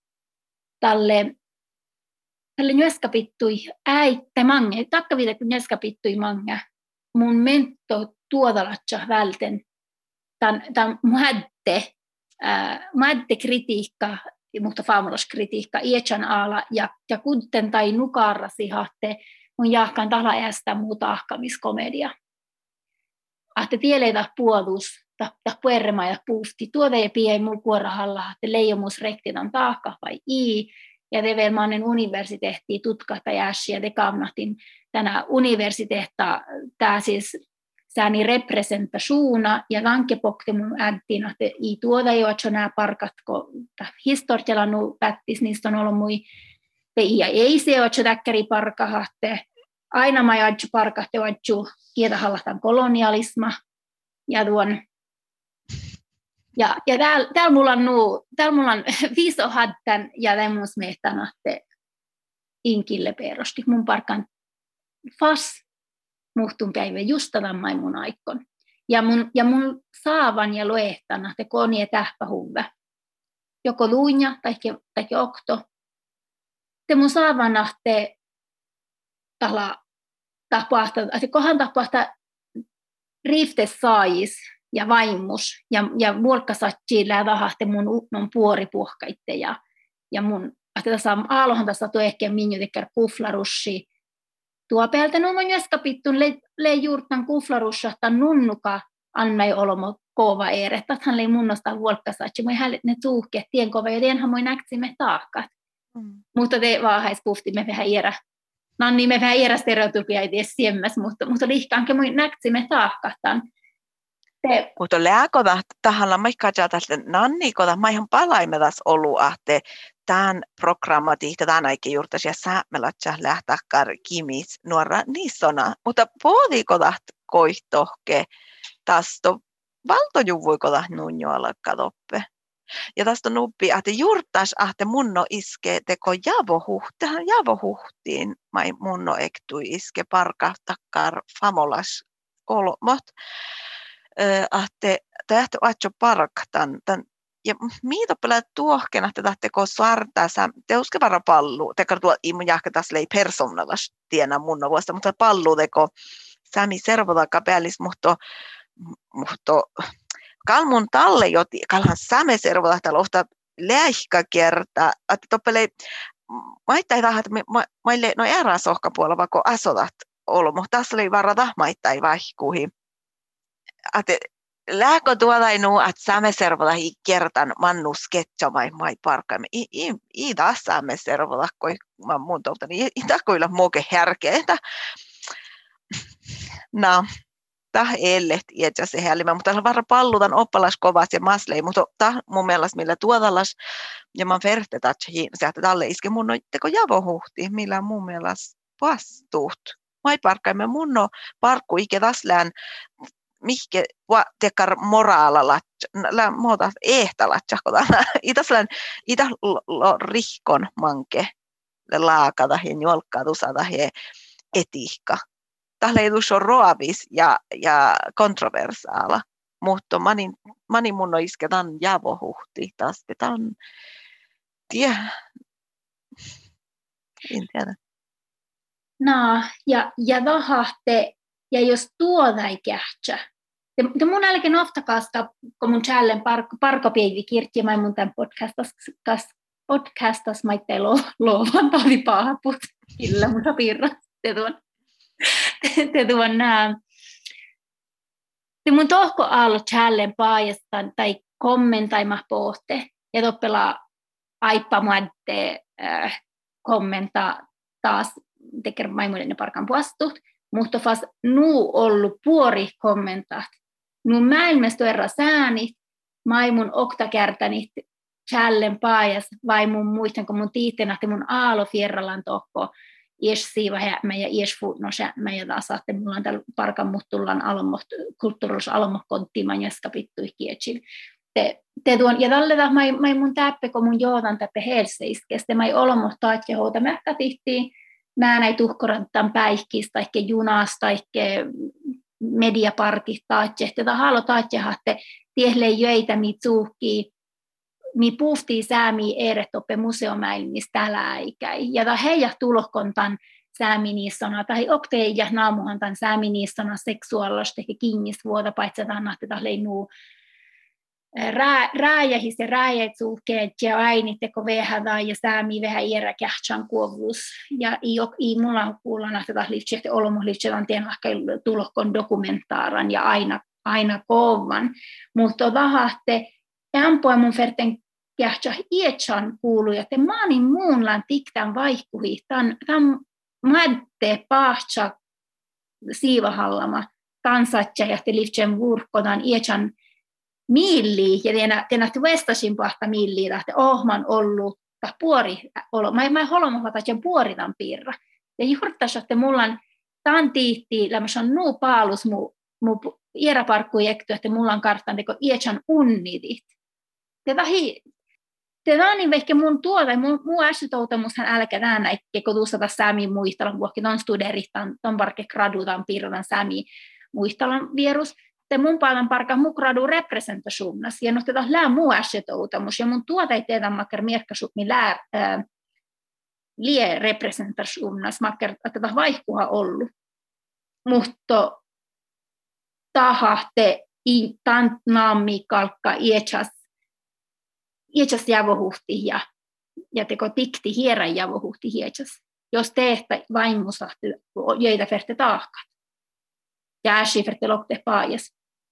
tälle tälle nyöskapittui äitte mange, takkavita kun nyöskapittui mange mun mento tuodalatsa välten tämän, tämän muhätte, äh, muhätte kritiikka, mutta faamuloskritiikka ietsän ala ja, ja kutten tai nukarrasi hahte mun jahkan tala ästä muu tahkamiskomedia. Ahte tieleitä puolus, ta puerrema ja puufti, tuoda ja pieni muu kuorahalla, ahte leijomus rektinan taakka vai ii, ja Develmannen universiteetti tutkahta jäsi ja te kamnahtin tänä universiteetta, tämä siis sääni representasuuna ja lankepokte mun ääntiin, että ei tuoda jo, että nämä parkat, kun historialla nu päättis, niistä on ollut mui, te ei se, että täkkäri parkahahte, aina mä jadju parkahte, vajju kietahallahtan kolonialisma, ja tuon Ja, ja täällä tääl mulla on, nuu, tääl mulla on viso haddan ja lämmus mehtän, että inkille perosti. Mun parkan fas muhtun päivä just tämän mun aikon. Ja mun, ja mun saavan ja loehtana, että konie tähpähuve. Joko luunja tai, tai okto. Te mun saavan, että tala tapahtaa, että kohan tapahtaa riiftes saajis. Ja vaimus, ja, ja vuolkasatsi lävähahte mun non puoripuhkaitte, ja, ja mun, että tässä aalohan tässä tuo ehkä minun tekee kuflarussi. Tuo päältä nuun jäskapittun le, le juurtan kuflarussahta nunnuka annai olomo kova ere, että hän lei munnosta vuolkasatsi, moi hälet ne tuuhke, tien kova, ja tienhän moi näksimme taakkat. Mm. Mutta te vaahais puhtimme vähän ierä. No niin, me vähän ierä stereotypia ei tiedä siemmäs, mutta, mutta lihkaankin moi näksimme taakkatan. Mutta lääkoda tahalla maikka tästä nannikoda maihan palaimme tässä ollut ahte tämän programmatihta tämän aikin juurtaisia säämelatsa lähtäkkar kimis nuora niissona, mutta pohdikoda koihtohke tästä valtojuvuikoda nunjoalla kadoppe. Ja tästä nuppi ahte juurtas ahte munno iske teko javohuhti, tähän javohuhtiin mai munno ektui iske parkahtakkar famolas olmot. Ahte tähtä atso parktan tän ja mitä pelaa tuohkena että tähteko sartaa sä teuske vara pallu teka tuo imu jahka tas lei persoonallas tiena munno vuosta mutta pallu teko sämi servodaka päällis muhto muhto kalmun talle joti kalhan säme servodaka lohta läihka kerta että toppele maittai tahat maille no ära sohka puolella vako asodat olo mutta tässä oli varata maittai vaihkuhi että lääkö tuolla ei nuu, että saamme servolla hi kertan mannu sketsamai mai parkkaamme. I, i, i taas saamme servolla, kun mä mun tuolta, niin i takoilla muuke härkeitä. No, tah ellet ietsä se hälimä, mutta täällä varra pallutan oppalas kovas ja maslei, mutta tah mun mielestä millä tuotallas, ja mä verhte tatsi se, että tälle iske mun on teko javohuhti, millä mun mielestä vastuut. Mai parkkaamme mun on parkku ike taslään, mihke va tekar moraalalla la muuta ehtalatsa kodana itaslan ita rihkon manke laakata ja jolkkaa tusata he etiikka tällä ei tuossa roavis ja ja kontroversaala mutta mani mani mun no isketan javohuhti taas tetan tie en tiedä no ja ja vahahte ja jos tuoda ei kähtsä. Ja mun älkeen oftakasta, kun mun challenge parkopäivi kirtti, mä mun tämän podcastas, podcastas maitteen luovan tavi paaput. Kyllä mun sapirra. Te tuon, te tuon nää. Te mun tohko aallo challenge paajastan tai kommentaima pohte. Ja toppela aippa muadde äh, kommenta taas tekee maimuuden parkan puastut. Mutta fas nuu ollut puori kommentat. Nuu maailmasta erä säänit, maimun oktakärtänit, challen paajas, vai mun muistan, kun mun tiitten, että mun aalo fierralan tohko, ies siiva hämmä ja ies fuutno hämmä, ja taas saatte, mulla on täällä parkan muhtullan alomoht, kulttuurus alomohkonttiman, joska pittui kietsin. Te, te tuon, ja tälle taas mai mun täppe, kun mun jootan täppe helseiskeste, mai olomohtaat ja houta mäkkätihtiin, mä näin tuhkorantan päihkistä, taikka junasta, taikka mediaparkista, taikka haalo taikka tiehle jöitä, mit suhkii, mi puhtii säämi eeret oppe museomäilmistä tällä aikai. Ja ta heijah tulohkontan sääminiissona, tai oktei ja naamuhan tämän sääminiissona seksuaalista ehkä kingisvuota, paitsi että annahti tahlei nuu rääjähis ja rääjät suhkeet ja äinitteko vehädä ja säämi vähän iärä kähtsän kuovuus. Ja ei mulla kuulla nähtä tahlitsä, että olomuhlitsä on tien lahka tulohkon dokumentaaran ja aina, aina kovan. Mutta tahahte, ämpoi mun ferten kähtsä ietsän kuulu, ja te maanin muunlan tiktän vaihkuhi. Tämän Madde pahtsa siivahallama kansatja ja te livtsen vurkkodan iechan milli ja tenä tenä vestasin pahta milli lähte ohman ollut ta puori olo mä mä holomahata ja puoritan piirra ja juurtas että mullan tantiitti lämmössä on nuu paalus mu mu ieraparkkuektu että mullan kartan teko iechan unnidit te tahi Te niin vaikka mun tuota, mun, mun äsytoutamushan älkä nähdä, että kun tuossa säämiin muistelan, vuokki ton studeritan, ton parke graduutan piirrotan säämiin muistelan vierus, te mun paljon parka mun gradu representasuunnas, ja no tätä lää muu äsytoutamus, ja mun tuota ei tehdä makker mierkkasukmi lää ää, lie representasuunnas, makker tätä vaihkuha ollut. Mutta tahahte i tant naammi kalkka ietsas, Ietsas javohuhti ja, ja teko tikti hierän javohuhti ietsas. Jos teehtä vaimusahti jöitä ferte taahkat. Ja äsi ferte lokte paajas.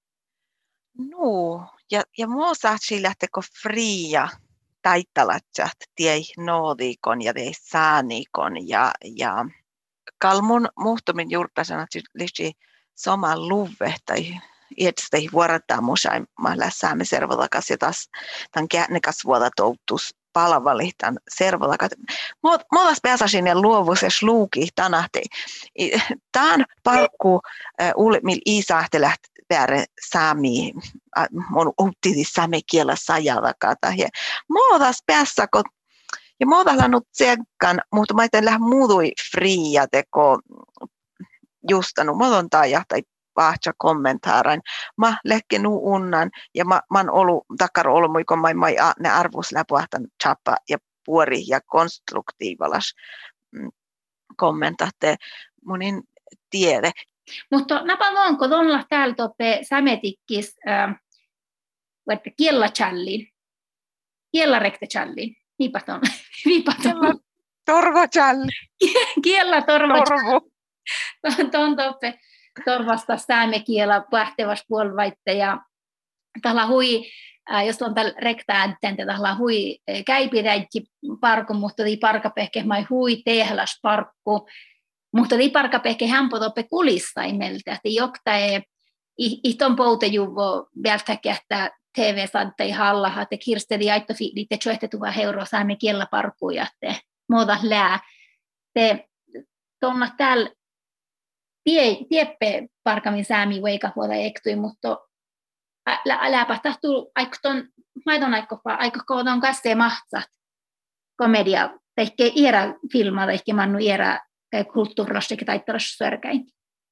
No, ja, ja mua saatsi lähtekö fria taittalatsat tiei noodikon ja tei säänikon ja, ja kalmun muhtumin juurtasana lisi soman luve tai Ietsei vuorattaa musain mahla saamme servolakas ja taas tämän käännekas vuoda touttus palavali tämän servolakas. Muodas pääsasin ja luovus ja sluuki tanahti. Tämän parkku ulle mil iisahti lähti väärä saami mun uttiti saami kielä sajalakata. Muodas päässä kun ja muodas lannut tsekkan, mutta mä eten lähde muutui fria teko justanu. Muodon taajahtai vahtsa kommentaaran. Mä lehke nuu unnan ja mä, mä oon ollut takkar ollut muikon mai mai ne arvus läpuahtan chapa ja puori ja konstruktiivalas mm, kommentaatte munin tiede. Mutta napa onko tuolla täällä toppe sämetikkis äh, että kiella challin. Kiella rekte challin. Niinpä ton. Niinpä ton. Torvo challi. Kiella torvo. Torvo. Ton toppe. Torvasta säämekielä pähtevas puolvaitte ja tällä hui, jos on tällä rektäänten, tällä hui käipiräikki parku, mutta tii parkapehke mai hui tehlas parkku, mutta tii parkapehke hämpö toppe kulissaimelta, että jokta ei ihton poutejuvo välttäkin, että T V-sadtei hallaha, että kirsteli aitto fiilit, että joehte tuva heuro säämekielä parkkuja, että muuta lää. Te tuonna täällä Tie, tieppe parkamin säämi veika vuoda ektui, mutta läpä tahtuu aikton maidon aika koodon kasse mahtsat komedia tehke iera filma tehke mannu iera kulttuurlastikin taittelas sörkäin.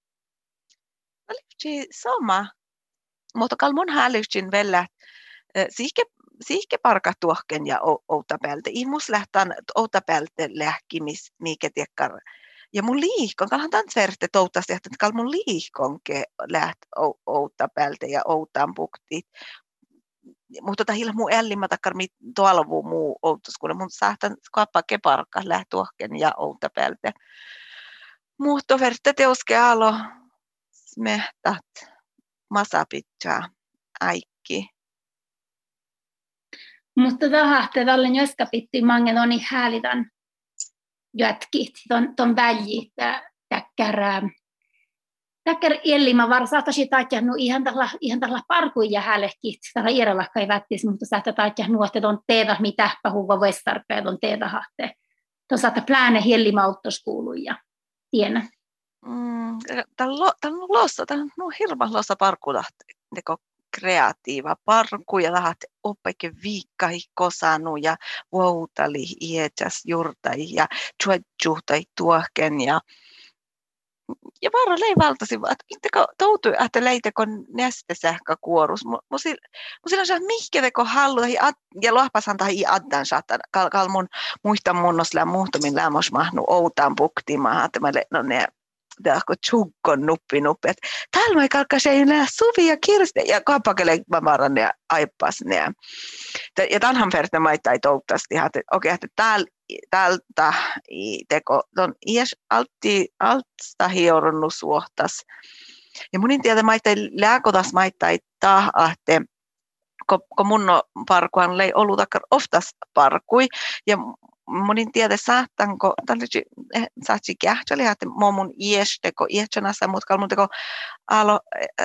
Oli sama, mutta kalmun hälytsin vielä sihke sihke parka tuohken ja outapäältä. Imus lähtän outapäältä lähkimis mikä tiekkar. Ja mun liihkon, kalhan tämän sverte toutasti, että kal mun liihkonke läht outa päältä ja outaan puktit. Mutta tahilla mun ällimä takkar mit tuolvu muu outus, kun mun saatan skappa keparka läht tuohken ja outa päältä. Mutta verte teoske alo smehtat masapitsaa aikki. Mutta tahahte tälle joska pitti mangen oni häälitän. Jätkit, ton, ton välji, täkkär, täkkär ellimä var saatasi taitjahnu ihan tällä ihan tällä parkuja hälekit, tällä iäralakka ei vättis, mutta saattaa taitjahnu, että ton teetä mitäpä huva vestarpea, ton teetä hahte. Ton saattaa plääne hellimä autoskuuluja, tiedä. Mm, Tämä on lossa, tämä on hirveän lossa parkkulahti, teko kreatiiva parku ja tahat oppekin viikkahi kosanu ja voutali iätäs jurtai ja tjuotjuhtai tuohken ja ja varra lei valtasi, että inteko toutui, että leiteko nestesähkökuorus. Musilla saa mihkä teko hallu ja lohpasan tai addan saattaa kal, kal mun muistan munnosla muhtumin lämmös mahnu outaan puktimaan, että mä no ne Tähkö tjukkon nuppi nuppi. Täällä mä kalkkasin nää Suvi ja Kirsti ja kappakele mä varan ja aippas ne. Ja tämänhän verran mä ei toivottavasti että okei, että täällä täältä teko on ies altti altta hioronnut suohtas. Ja munin tiedä mä ei lääkotas mä ei taa ahte kun mun parkuan lei ollut oftas parkui ja monin tiedä saattanko tällaisi saatsi kähteli että mun ies teko iätsänässä mut kalmun teko alo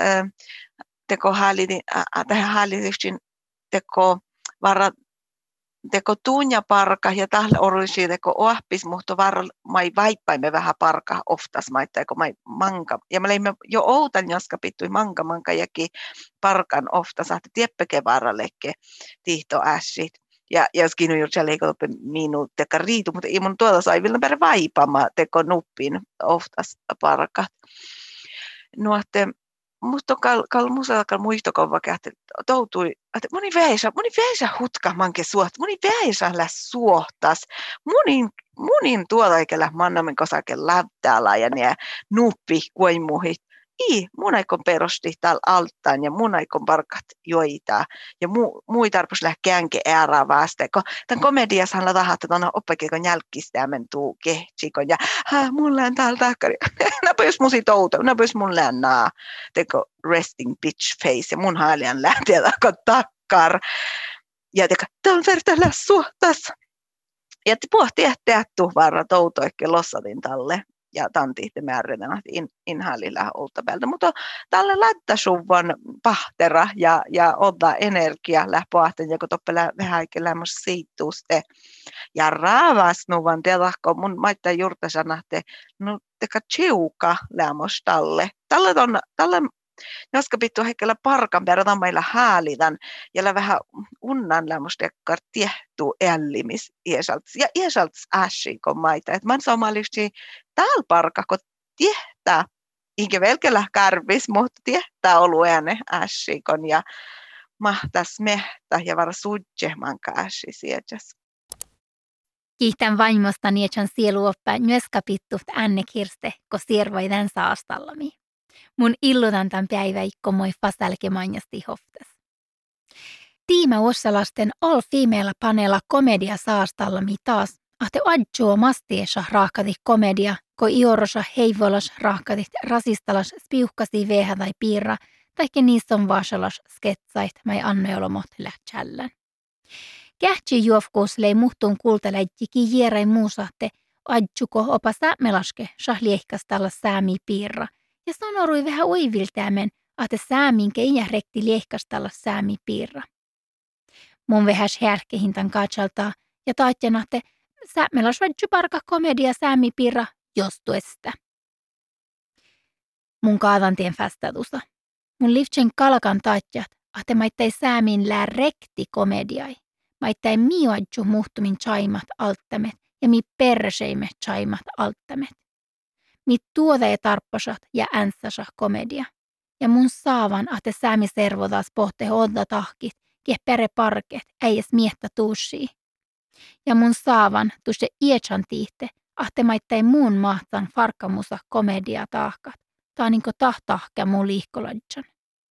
teko hallitin tähän hallitin teko varra teko tuunja parka ja tällä olisi teko ohpis mutta varra mai vaippaimme vähän parka oftas maittaa kun mai manka ja mä leimme jo outan joska pittui manka manka jäki parkan oftas että tieppeke varrallekke tihto ässit. Ja jos kiinnu juuri leikata minun teka riitu, mutta ei mun tuolta sai vielä perä vaipaamaan teko nuppin oftas parkat. Nuotte musta kal kal musa kal muistokova kähti toutui että moni veisa moni veisa hutka manke suoht moni veisa lä suohtas munin munin tuolla ikellä mannamen kosake lähtäällä ja ne nuppi kuimuhit i mun aikon perusti täällä alttaan ja mun aikon parkat joita ja mu mui tarpus lä känke äärää vaste ko tän komediashan la tahat että on oppekeko jälkistämen tuu kehtsikon ja ha mulla on täällä takkari napus musi touto napus mulla on naa teko resting bitch face ja mun haalian lähtee takko takkar ja teko tää on vertailla suhtas ja pohti että tuu varra touto ekki lossatin talle ja tantiitte määrinä in inhaalilla olta päältä mutta tälle lattasuvan pahtera ja ja ottaa energia läpahten ja kun toppela vähän lämmös siituste ja raavas nuvan tiedätkö mun maittaa juurta sanahte no teka chiuka lämmös talle tälle on tälle joska pitää heikellä parkan perään meillä häälitän ja vähän unnan lämmöstä tiehtuu ällimis iäsalts ja iäsalts ässi kun maita että man somalisti täällä parka kun tiehtää ikä velkellä kärvis mutta tiehtää oluene ässi kun ja mahtas mehtä ja vara sudje manka ässi siedäs. Kiitän vaimostani etsan sieluoppaa myöskä pittut Anne Kirste kun siervoi tän saastallami. Mun illutan tämän päiväikko moi fasalke manjasti hoftas. Tiima ossalasten all female panella komedia saastallami taas, ahte adjuo mastiesa raakati komedia, ko iorosa heivolas raakatit rasistalas spiuhkasi veha tai piirra, taikka niissä on vaasalas sketsait mai anneolomot lähtsälän. Kähtsi juofkuus lei muhtuun kultaläittikin jierai muusahte, adjuko opa säämelaske sahliehkastalla säämi piirra, ja sonorui vähän uiviltäämen, että sääminkä iä rekti liehkastalla säämi piirra. Mun vähäs härkehintan katsaltaa ja taatjana, että säämelas vadju parka komedia säämi piirra jostuesta. Mun kaavantien fästatusta. Mun liftsen kalkan taatjat, että maittai säämin lää rekti komediai. Maittai miuadju muhtumin chaimat alttamet ja mi perseimme chaimat alttamet. Mit tuoda ja tarppasat ja änsäsa komedia. Ja mun saavan, että säämi servotaas pohte odda tahkit, kie pere parket, äijäs miehtä tuussii. Ja mun saavan, tuosse ietsan tiihte, että maittai muun mahtan farkkamusa komedia tahkat. Taa niinku tahtahkä mun liihkoladjan.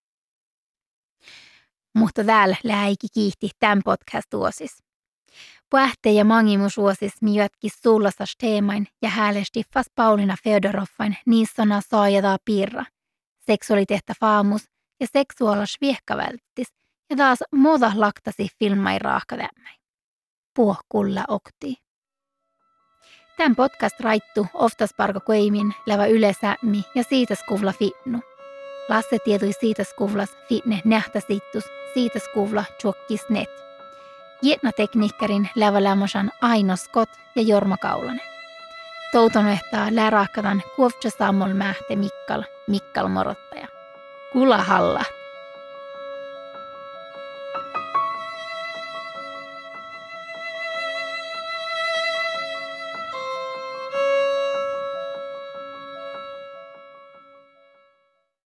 Mutta täällä lähiki kiihti tämän podcast-tuosis. Pähte ja mangimusuosis mijötki suullasas teemain ja häälesti fas Paulina Feodoroffain niissona saajataa piirra. Seksualitehtä faamus ja seksuaalas viehkavälttis ja taas moda laktasi filmai raahkadämmäi. Puohkulla okti. Tämän podcast raittu oftas parko kueimin lävä ylesämmi ja siitäskuvla fitnu. Lasse tietui siitäskuvlas fitne nähtäsittus siitäskuvla tjokkis net. Jetna-tekniikkarin lävälämmösan Aino Scott ja Jorma Kaulanen. Toutonehtaa läraakkadan kuovtsa sammol mähte Mikkal, Mikkal morottaja. Kula halla.